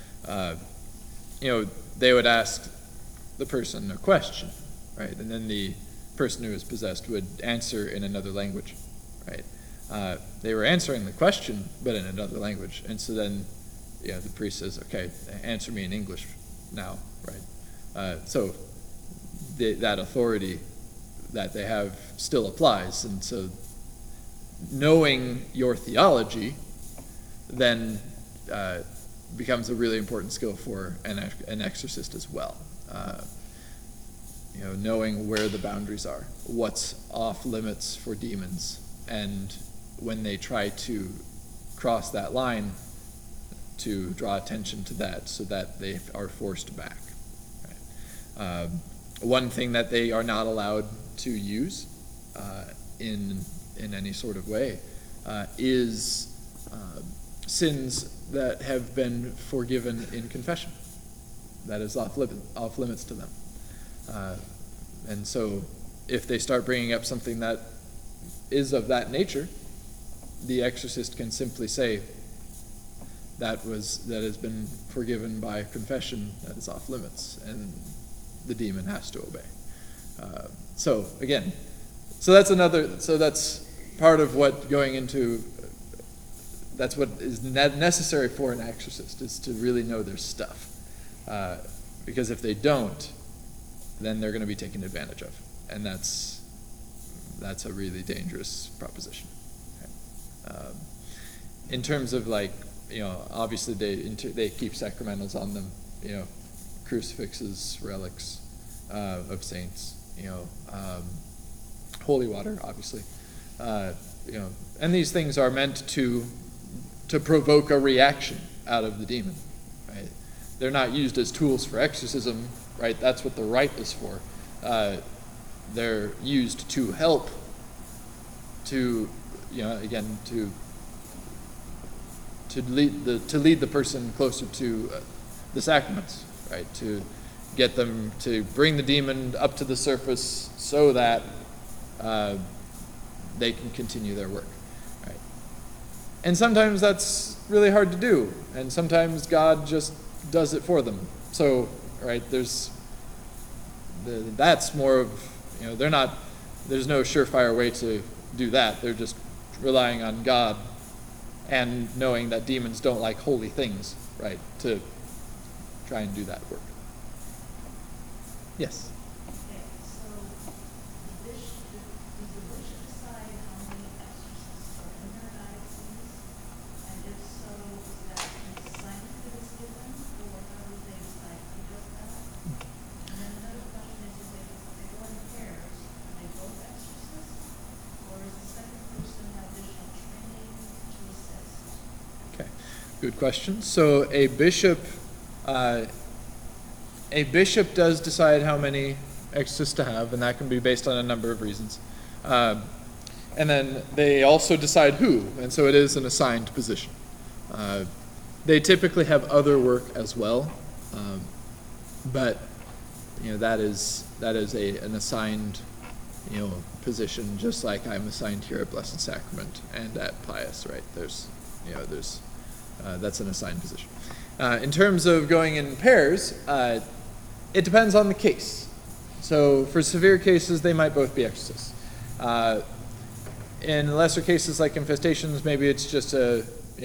A: they would ask the person a question, right? And then the person who was possessed would answer in another language, right? They were answering the question, but in another language. And so then, the priest says, okay, answer me in English now, right? So that authority that they have still applies. And so knowing your theology then becomes a really important skill for an exorcist as well. Knowing where the boundaries are, what's off limits for demons, and when they try to cross that line, to draw attention to that so that they are forced back. Right? One thing that they are not allowed to use in any sort of way is sins that have been forgiven in confession. That is off limits to them. And so if they start bringing up something that is of that nature, the exorcist can simply say, that has been forgiven by confession, that is off limits, and the demon has to obey. So that's part of what that's what is necessary for an exorcist, is to really know their stuff. Because if they don't, then they're going to be taken advantage of. And that's a really dangerous proposition. Okay. In terms of obviously they keep sacramentals on them, crucifixes, relics of saints, holy water, obviously, and these things are meant to provoke a reaction out of the demon, right? They're not used as tools for exorcism, right? That's what the rite is for. They're used to help to lead the person closer to the sacraments, right? To get them to bring the demon up to the surface so that they can continue their work, right? And sometimes that's really hard to do, and sometimes God just does it for them. So, right, that's more of, there's no surefire way to do that. They're just relying on God and knowing that demons don't like holy things, right, to try and do that work. Yes?
D: Okay, so does the bishop decide how many exorcists are in their diocese? And if so, is that an assignment that is given, or how do they decide who does that? And then another question is, if they go in pairs, are they both exorcists? Or is the second person have additional training to assist?
A: Okay, good question. So a bishop does decide how many exorcists to have, and that can be based on a number of reasons. And then they also decide who, and so it is an assigned position. They typically have other work as well, but that is an assigned position, just like I'm assigned here at Blessed Sacrament and at Pius, right? That's an assigned position. In terms of going in pairs, it depends on the case. So for severe cases, they might both be exorcists. In lesser cases like infestations, maybe it's just a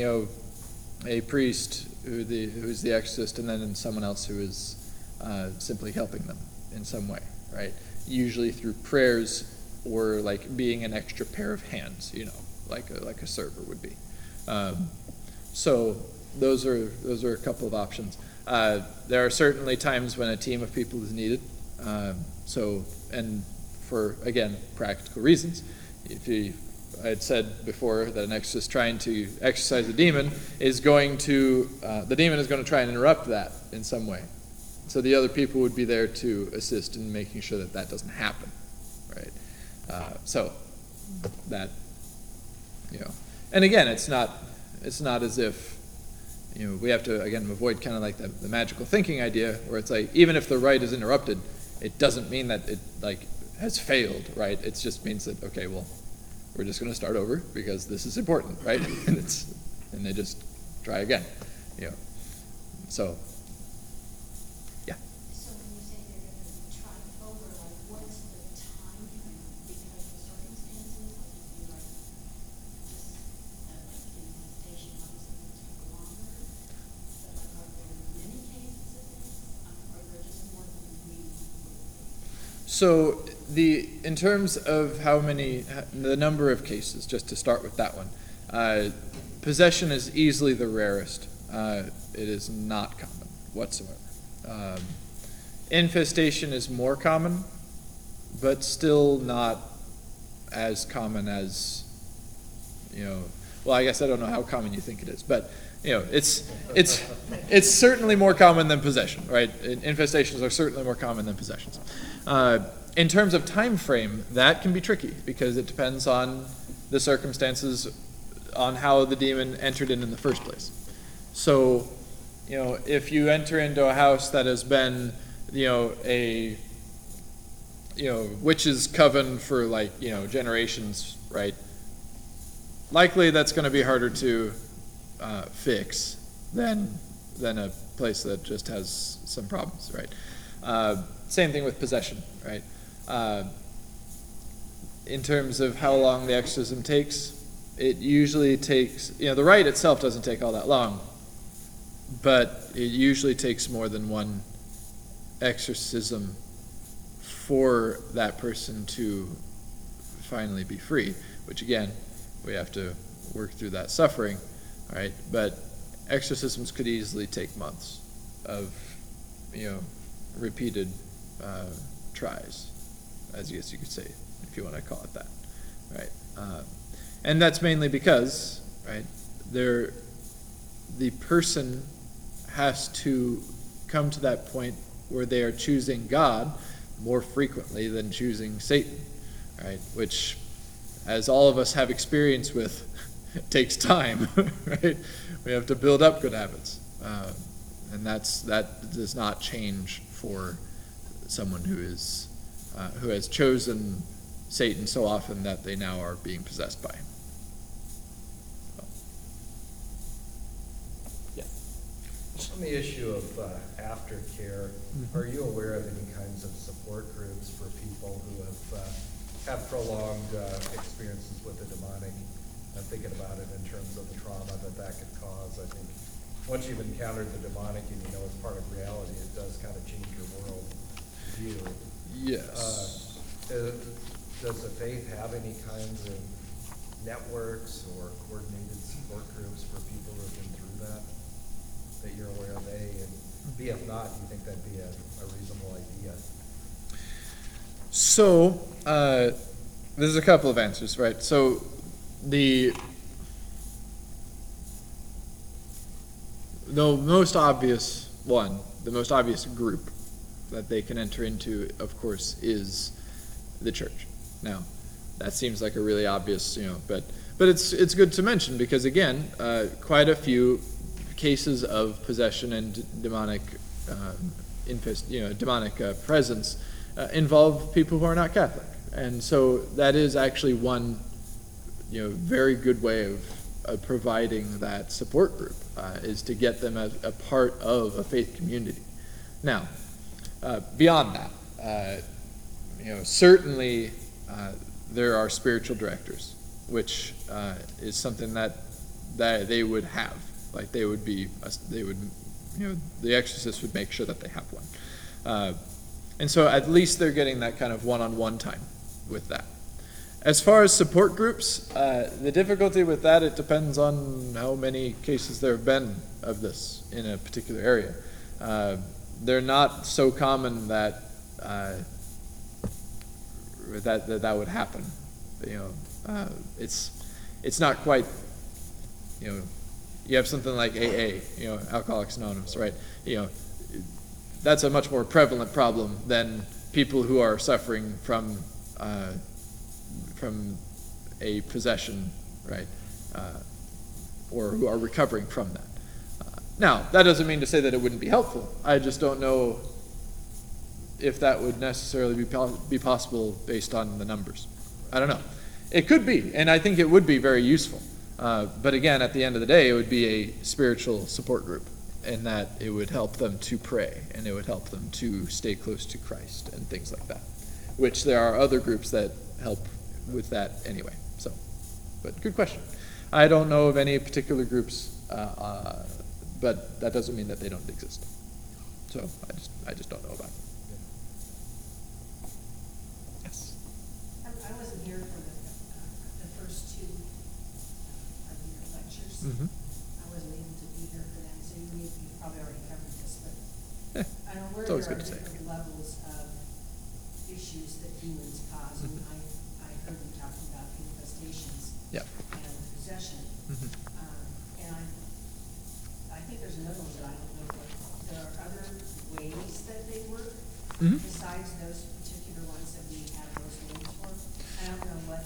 A: priest who's the exorcist, and then someone else who is simply helping them in some way, right? Usually through prayers or like being an extra pair of hands, like a server would be. So those are a couple of options. There are certainly times when a team of people is needed. And for, again, practical reasons. I had said before that an exorcist trying to exorcise a demon is going to, the demon is going to try and interrupt that in some way. So the other people would be there to assist in making sure that that doesn't happen, right? So that, and again, it's not as if, we have to, again, avoid kind of like the magical thinking idea where it's like, even if the rite is interrupted, it doesn't mean that it has failed, right? It just means that, okay, well, we're just going to start over because this is important, right? and they just try again, So, yeah.
H: So when you say they're going to try it over, what's the time frame? Because the circumstances, if you just infestation, obviously it took longer. But are there many cases of this? Or are there just more than we would think?
A: So in terms of the number of cases, just to start with that one, possession is easily the rarest. It is not common whatsoever. Infestation is more common, but still not as common as, well, I guess I don't know how common you think it is, but it's certainly more common than possession, right? Infestations are certainly more common than possessions. In terms of time frame, that can be tricky because it depends on the circumstances on how the demon entered in the first place. So, if you enter into a house that has been, a witch's coven for generations, right? Likely that's going to be harder to fix than a place that just has some problems, right? Same thing with possession, right? In terms of how long the exorcism takes, it usually takes, the rite itself doesn't take all that long, but it usually takes more than one exorcism for that person to finally be free, which again, we have to work through that suffering, right? But exorcisms could easily take months of, repeated tries, as I guess you could say, if you want to call it that, right? And that's mainly because, right, the person has to come to that point where they are choosing God more frequently than choosing Satan, right? Which, as all of us have experience with, takes time, right? We have to build up good habits, and that does not change for someone who has chosen Satan so often that they now are being possessed by him. Yeah.
C: On the issue of aftercare, are you aware of any kinds of support groups for people who have prolonged experiences with the demonic? I'm thinking about it in terms of the trauma that could cause. I think once you've encountered the demonic and you know it's part of reality, it does kind of change your world view.
A: Yes.
C: Does the faith have any kinds of networks or coordinated support groups for people who have been through that you're aware of? And B, if not, do you think that'd be a reasonable idea?
A: So, there's a couple of answers, right? So, the most obvious one, the most obvious group that they can enter into, of course, is the church. Now, that seems like a really obvious, but it's good to mention because again, quite a few cases of possession and demonic demonic presence involve people who are not Catholic, and so that is actually one very good way of providing that support group is to get them as a part of a faith community. Now, beyond that, certainly there are spiritual directors, which is something that they would have. Like the exorcist would make sure that they have one. And so at least they're getting that kind of one-on-one time with that. As far as support groups, the difficulty with that, it depends on how many cases there have been of this in a particular area. They're not so common that that would happen. It's not quite, you have something like AA, Alcoholics Anonymous, right? That's a much more prevalent problem than people who are suffering from a possession, right? Or who are recovering from that. Now, that doesn't mean to say that it wouldn't be helpful. I just don't know if that would necessarily be possible based on the numbers. I don't know. It could be, and I think it would be very useful. But again, at the end of the day, it would be a spiritual support group, in that it would help them to pray, and it would help them to stay close to Christ and things like that, which there are other groups that help with that anyway. So, but good question. I don't know of any particular groups, but that doesn't mean that they don't exist. So I just don't know about it. Yes.
F: I wasn't here for the first two of your lectures.
A: Mm-hmm.
F: I wasn't able to be here for them, so you probably already covered this, but I know where
A: It's
F: there
A: always
F: are
A: good to say.
F: different levels of issues that demons cause, and I heard you talking about infestations
A: Yeah.
F: and possession.
A: Mhm.
F: And I think there's another one that I don't know, but there are other ways that they work
A: Mhm.
F: besides those particular ones that we have those names for. I don't know what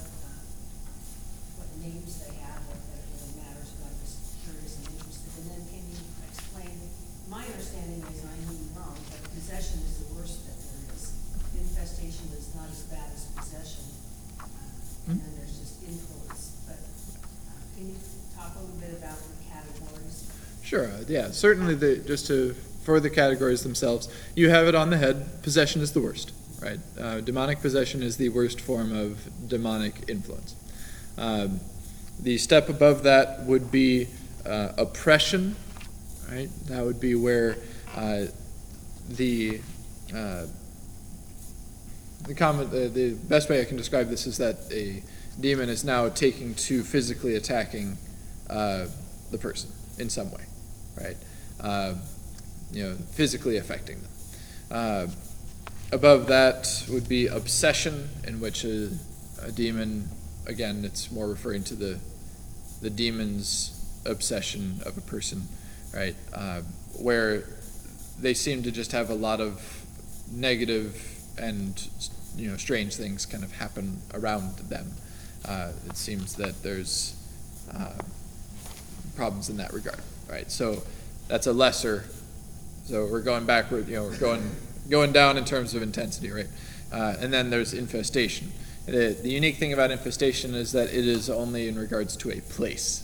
F: names they have, or if that really matters, but I'm just curious and interested. And then can you explain, my understanding is, and I may be wrong, but possession is the worst that there is. Infestation is not as bad as possession. And then there's just influence. But can you talk a little bit about the categories?
A: Sure. Yeah. Certainly. For the categories themselves, you have it on the head. Possession is the worst, right? Demonic possession is the worst form of demonic influence. The step above that would be oppression, right? That would be where the best way I can describe this is that a demon is now taking to physically attacking the person in some way, right? Physically affecting them. Above that would be obsession, in which a demon, again, it's more referring to the demon's obsession of a person, right? Where they seem to just have a lot of negative and strange things kind of happen around them. It seems that there's problems in that regard, right? So that's a lesser. So we're going backward. We're going down in terms of intensity, right? And then there's infestation. The unique thing about infestation is that it is only in regards to a place.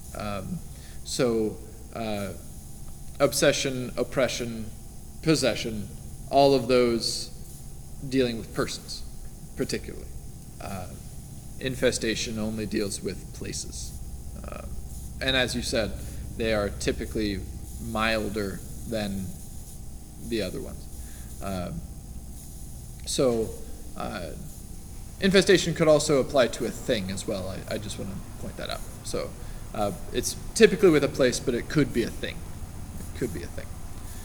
A: Obsession, oppression, possession, all of those dealing with persons, particularly. Infestation only deals with places. And as you said, they are typically milder than the other ones. Infestation could also apply to a thing as well. I just want to point that out. So it's typically with a place, but it could be a thing. It could be a thing.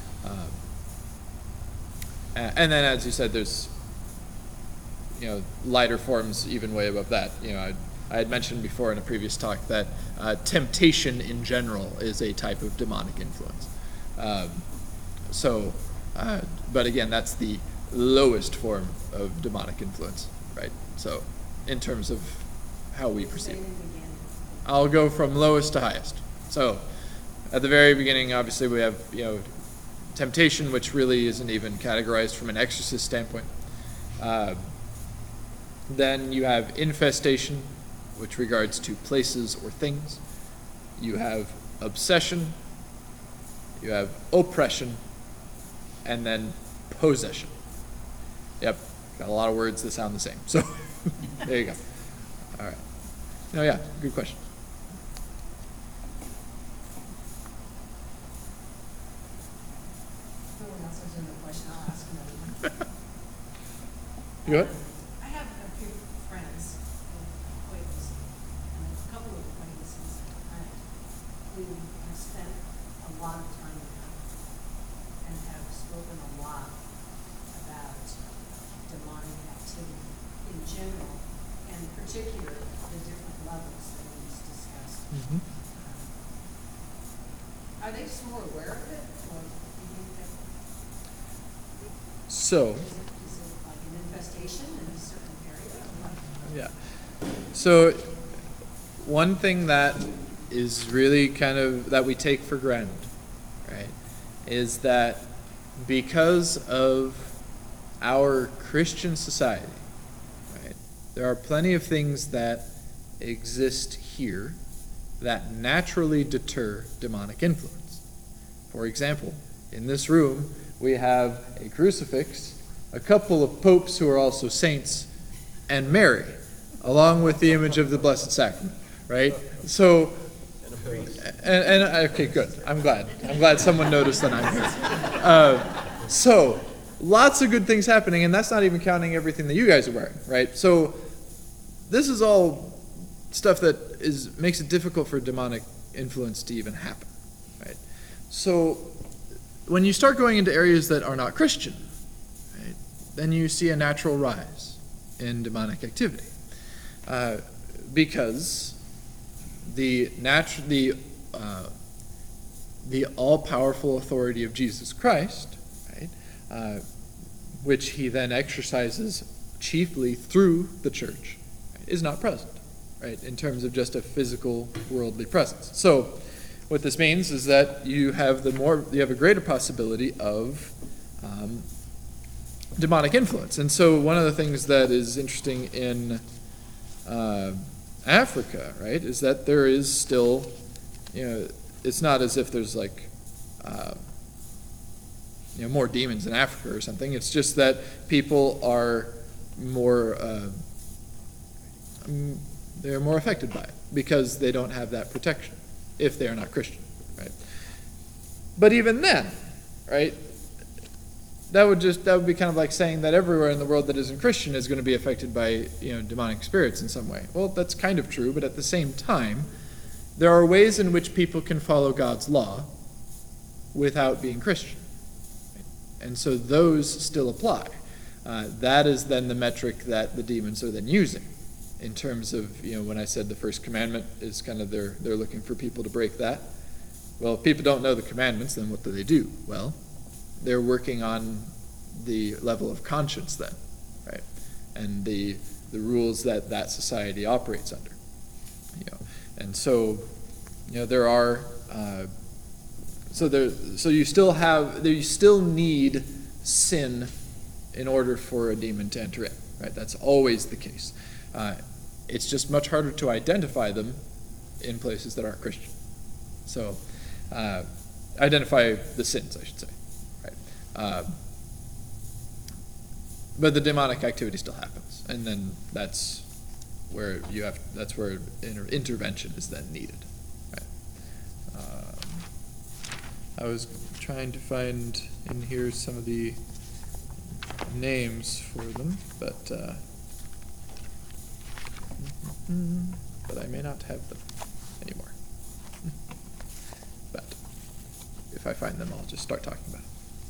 A: And then, as you said, there's lighter forms even way above that. I had mentioned before in a previous talk that temptation in general is a type of demonic influence. But again, that's the lowest form of demonic influence, right? So, in terms of how we perceive it. I'll go from lowest to highest. So, at the very beginning, obviously, we have, temptation, which really isn't even categorized from an exorcist standpoint. Then you have infestation, which regards to places or things. You have obsession. You have oppression. And then possession. Yep, got a lot of words that sound the same. So, there you go. All right. No, yeah, good question.
F: If no one else has another question, I'll ask another one.
A: You go ahead.
F: I have a few friends, we have spent a lot of time now and have spoken a lot about demonic activity in general, and in particular, the different levels that we just discussed. Are they just more aware of it, or do you think that,
A: So,
F: is it like an infestation in a certain area? Or what?
A: yeah. So, one thing that is really kind of, that we take for granted, right, is that because of our Christian society, right, there are plenty of things that exist here that naturally deter demonic influence. For example, in this room, we have a crucifix, a couple of popes who are also saints, and Mary, along with the image of the Blessed Sacrament, right? So,
G: And a priest.
A: and okay, good. I'm glad someone noticed that I'm here. So, lots of good things happening, and that's not even counting everything that you guys are wearing, right? So, this is all stuff that makes it difficult for demonic influence to even happen, right? So, when you start going into areas that are not Christian, right, then you see a natural rise in demonic activity, because the all-powerful authority of Jesus Christ, right, which he then exercises chiefly through the church, right, is not present, right, in terms of just a physical worldly presence. So, what this means is that you have a greater possibility of demonic influence. And so, one of the things that is interesting in Africa, right, is that there is still, it's not as if there's like, more demons in Africa or something. It's just that people are more, they're more affected by it because they don't have that protection if they are not Christian, right? But even then, right, that would be kind of like saying that everywhere in the world that isn't Christian is going to be affected by, demonic spirits in some way. Well, that's kind of true, but at the same time, there are ways in which people can follow God's law without being Christian. Right? And so those still apply. That is then the metric that the demons are then using in terms of, when I said the first commandment is kind of they're looking for people to break that. Well, if people don't know the commandments, then what do? Well, they're working on the level of conscience then, right? And the rules that society operates under. And so, there are so you still need sin in order for a demon to enter in, right? That's always the case. It's just much harder to identify them in places that aren't Christian. So, identify the sins, I should say, right? But the demonic activity still happens, and then that's where intervention is then needed. Right? I was trying to find in here some of the names for them, but I may not have them anymore. But if I find them, I'll just start talking about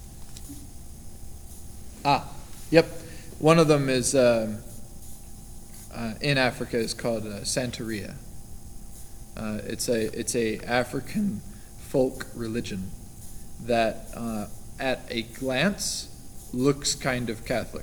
A: it. Yep. One of them is in Africa is called Santeria. It's a African folk religion that at a glance looks kind of Catholic.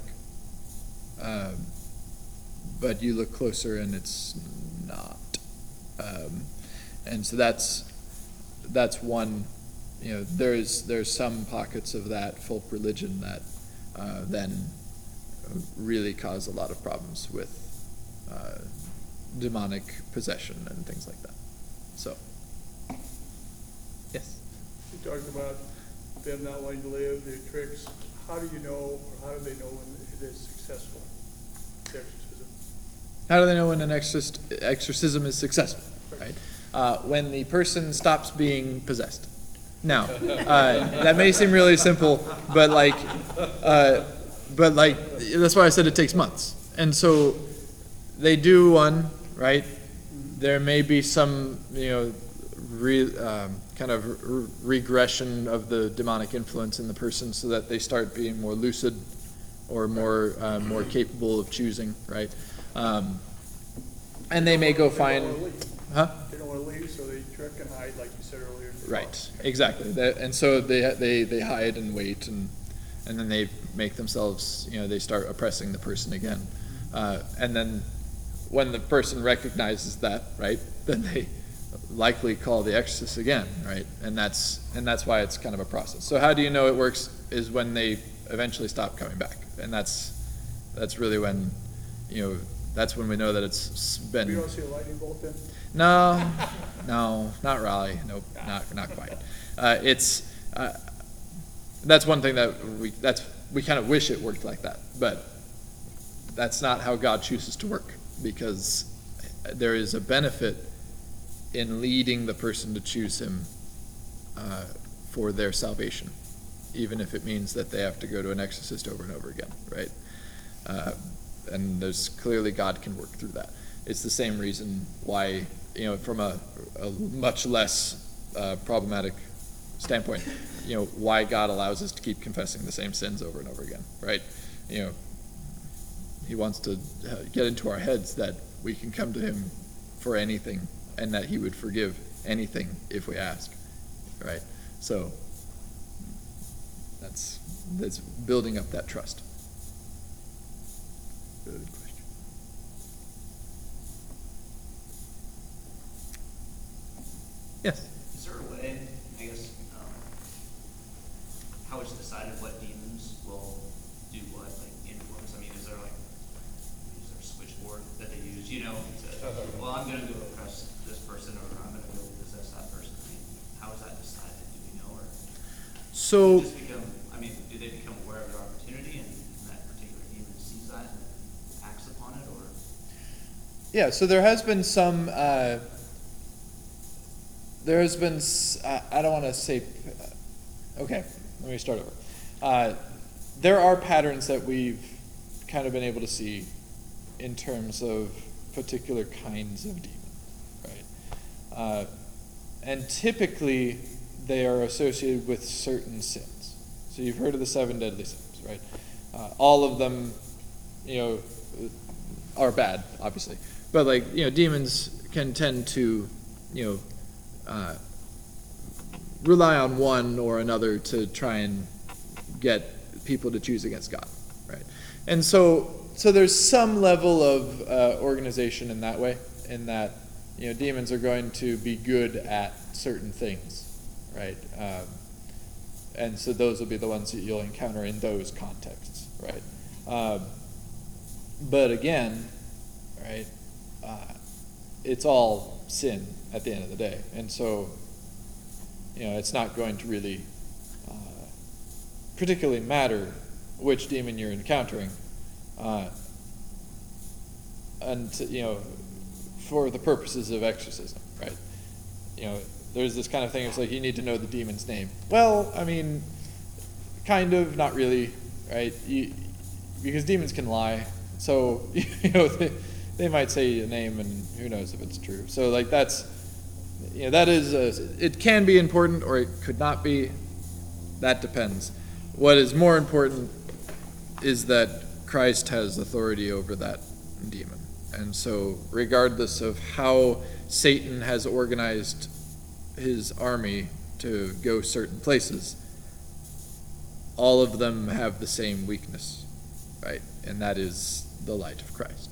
A: But you look closer and it's not. And so that's one, there's some pockets of that folk religion that then really cause a lot of problems with demonic possession and things like that. So, yes?
B: You talked about them not wanting to live, their tricks. How do you know, or how do they know when it is successful, the exorcism?
A: How do they know when an exorcism is successful, right? When the person stops being possessed. Now, that may seem really simple, but that's why I said it takes months. And so they do one, right? There may be some, regression of the demonic influence in the person, so that they start being more lucid or more capable of choosing, right? And they may go find, huh?
B: They don't want to leave, so they trick and hide, like you said earlier.
A: Right, exactly. And so they hide and wait, and then they make themselves, they start oppressing the person again. And then when the person recognizes that, right, then they likely call the exorcist again, right? And that's why it's kind of a process. So how do you know it works is when they eventually stop coming back. And that's really when, that's when we know that it's been...
B: You don't see a lightning bolt then?
A: No, not really. Nope, not quite. That's one thing that we kind of wish it worked like that, but that's not how God chooses to work, because there is a benefit in leading the person to choose him for their salvation, even if it means that they have to go to an exorcist over and over again, right? And there's clearly God can work through that. It's the same reason why, from a much less problematic standpoint, why God allows us to keep confessing the same sins over and over again, right? He wants to get into our heads that we can come to him for anything, and that he would forgive anything if we ask, right? So that's building up that trust. Good question. Yes?
I: Is there a way, I guess, how it's decided what demons will do what, like influence? I mean, is there a switchboard that they use, well, I'm going to go oppress this person, or I'm going to go possess that person? I mean, how is that decided? Do we know? Or
A: So,
I: do they become aware of their opportunity, and that particular demon sees that and acts upon it, or?
A: yeah, so there has been some, I don't want to say, okay, let me start over. There are patterns that we've kind of been able to see in terms of particular kinds of demon, right? And typically, they are associated with certain sins. So you've heard of the 7 deadly sins, right? All of them, are bad, obviously. But demons can tend to, rely on one or another to try and get people to choose against God, right? And so there's some level of organization in that way, in that demons are going to be good at certain things, right? And so those will be the ones that you'll encounter in those contexts, right? But again, right, it's all sin at the end of the day, and so it's not going to really particularly matter which demon you're encountering, and for the purposes of exorcism, right? There's this kind of thing. It's like you need to know the demon's name. Well, I mean, kind of, not really, right? Because demons can lie, so they might say a name, and who knows if it's true. So that is it can be important, or it could not be. That depends. What is more important is that Christ has authority over that demon. And so regardless of how Satan has organized his army to go certain places, all of them have the same weakness, right? And that is the light of Christ.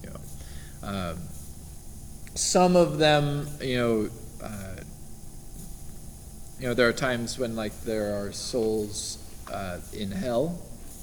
A: Some of them, there are times when there are souls in hell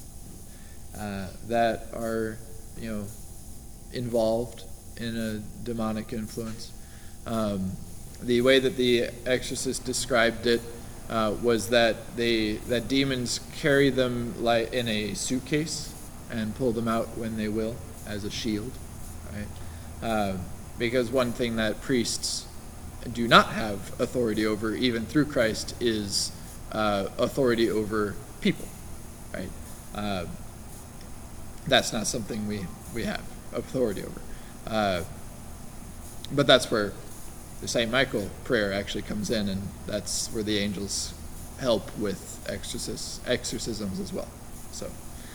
A: that are involved in a demonic influence. The way that the exorcist described it was that that demons carry them in a suitcase and pull them out when they will, as a shield, right? Because one thing that priests do not have authority over, even through Christ, is authority over people, right? That's not something we have authority over. But that's where the St. Michael prayer actually comes in, and that's where the angels help with exorcisms as well. So,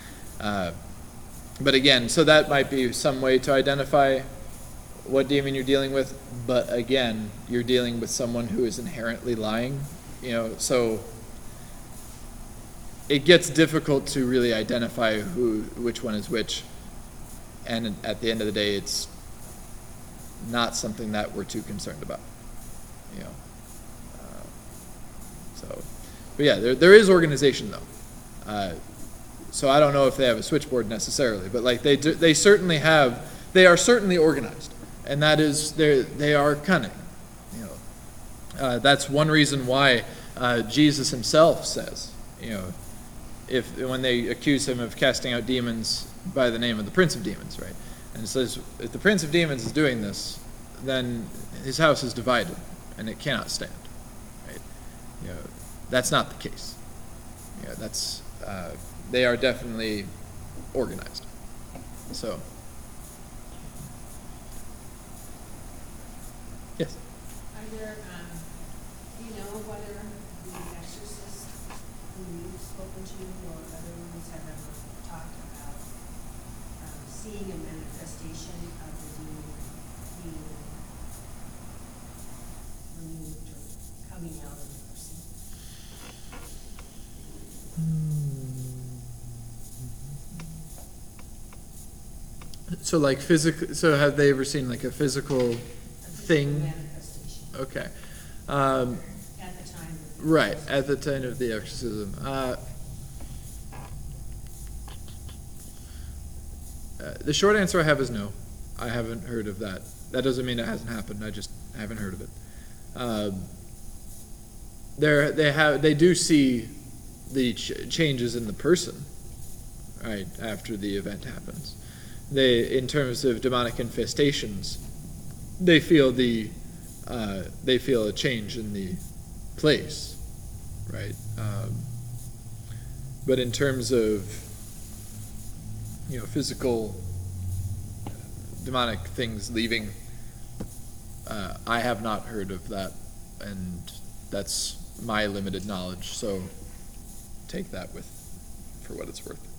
A: but again, so that might be some way to identify what demon you're dealing with, but again, you're dealing with someone who is inherently lying, so it gets difficult to really identify which one is which, and at the end of the day, it's not something that we're too concerned about, but yeah, there is organization though. So I don't know if they have a switchboard necessarily, but like they certainly have. They are certainly organized, and that is they are cunning. That's one reason why Jesus himself says, when they accuse him of casting out demons by the name of the Prince of Demons, right? And it says, if the Prince of Demons is doing this, then his house is divided, and it cannot stand, right? That's not the case. They are definitely organized. So, yes.
F: Are there, do you know whether the exorcist whom you've spoken to or other ones have ever talked about seeing a manifestation of the demon being removed or coming out of the person?
A: So like physical. So have they ever seen like a physical thing?
F: Manifestation.
A: Okay.
F: At the time.
A: Right, at the time of the exorcism. The short answer I have is no. I haven't heard of that. That doesn't mean it hasn't happened. I just haven't heard of it. They do see the changes in the person, right, after the event happens. In terms of demonic infestations, they feel a change in the place, right? But in terms of physical demonic things leaving, I have not heard of that, and that's my limited knowledge. So take that for what it's worth.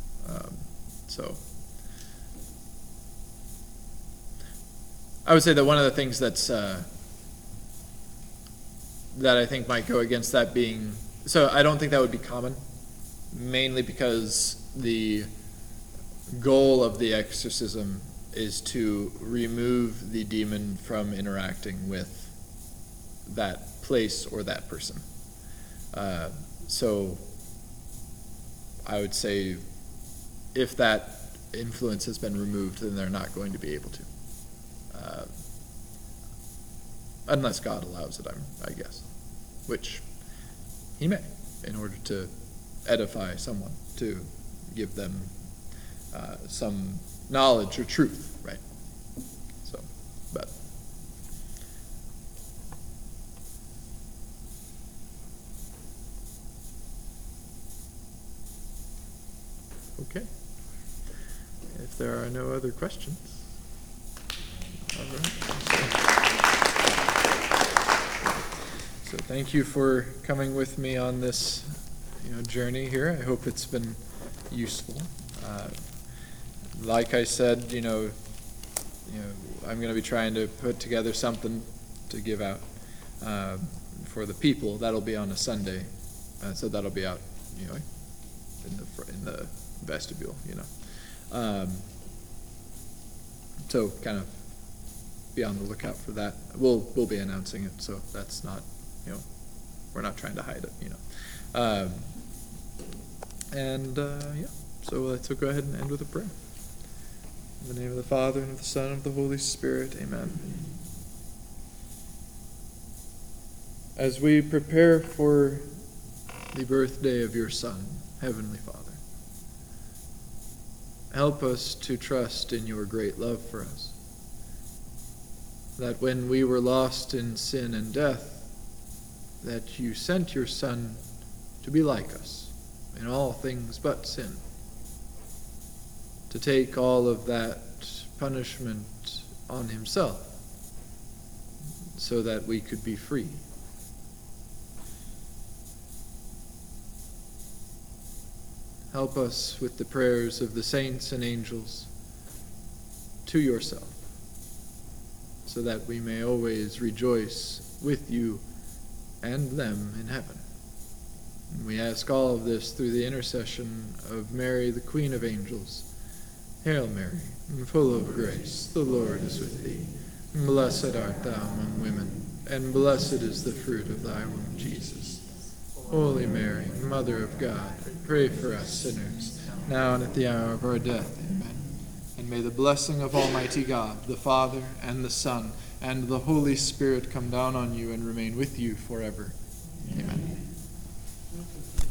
A: I would say that one of the things that I think might go against that being, so I don't think that would be common, mainly because the goal of the exorcism is to remove the demon from interacting with that place or that person. So I would say if that influence has been removed, then they're not going to be able to. Unless God allows it, I guess. Which he may, in order to edify someone, to give them some knowledge or truth, right? So, but. Okay. If there are no other questions. All right. So thank you for coming with me on this, journey here. I hope it's been useful. Like I said, I'm going to be trying to put together something to give out for the people. That'll be on a Sunday, so that'll be out, in the vestibule, So kind of be on the lookout for that. We'll be announcing it, so that's not, we're not trying to hide it, So let's go ahead and end with a prayer. In the name of the Father, and of the Son, and of the Holy Spirit, amen. As we prepare for the birthday of your Son, Heavenly Father, help us to trust in your great love for us, that when we were lost in sin and death, that you sent your Son to be like us in all things but sin, to take all of that punishment on himself, so that we could be free. Help us with the prayers of the saints and angels to yourself, so that we may always rejoice with you and them in heaven. And we ask all of this through the intercession of Mary, the Queen of Angels. Hail Mary, full of grace, the Lord is with thee. Blessed art thou among women, and blessed is the fruit of thy womb, Jesus. Holy Mary, Mother of God, pray for us sinners, now and at the hour of our death. Amen. And may the blessing of Almighty God, the Father, and the Son, and the Holy Spirit come down on you and remain with you forever. Amen.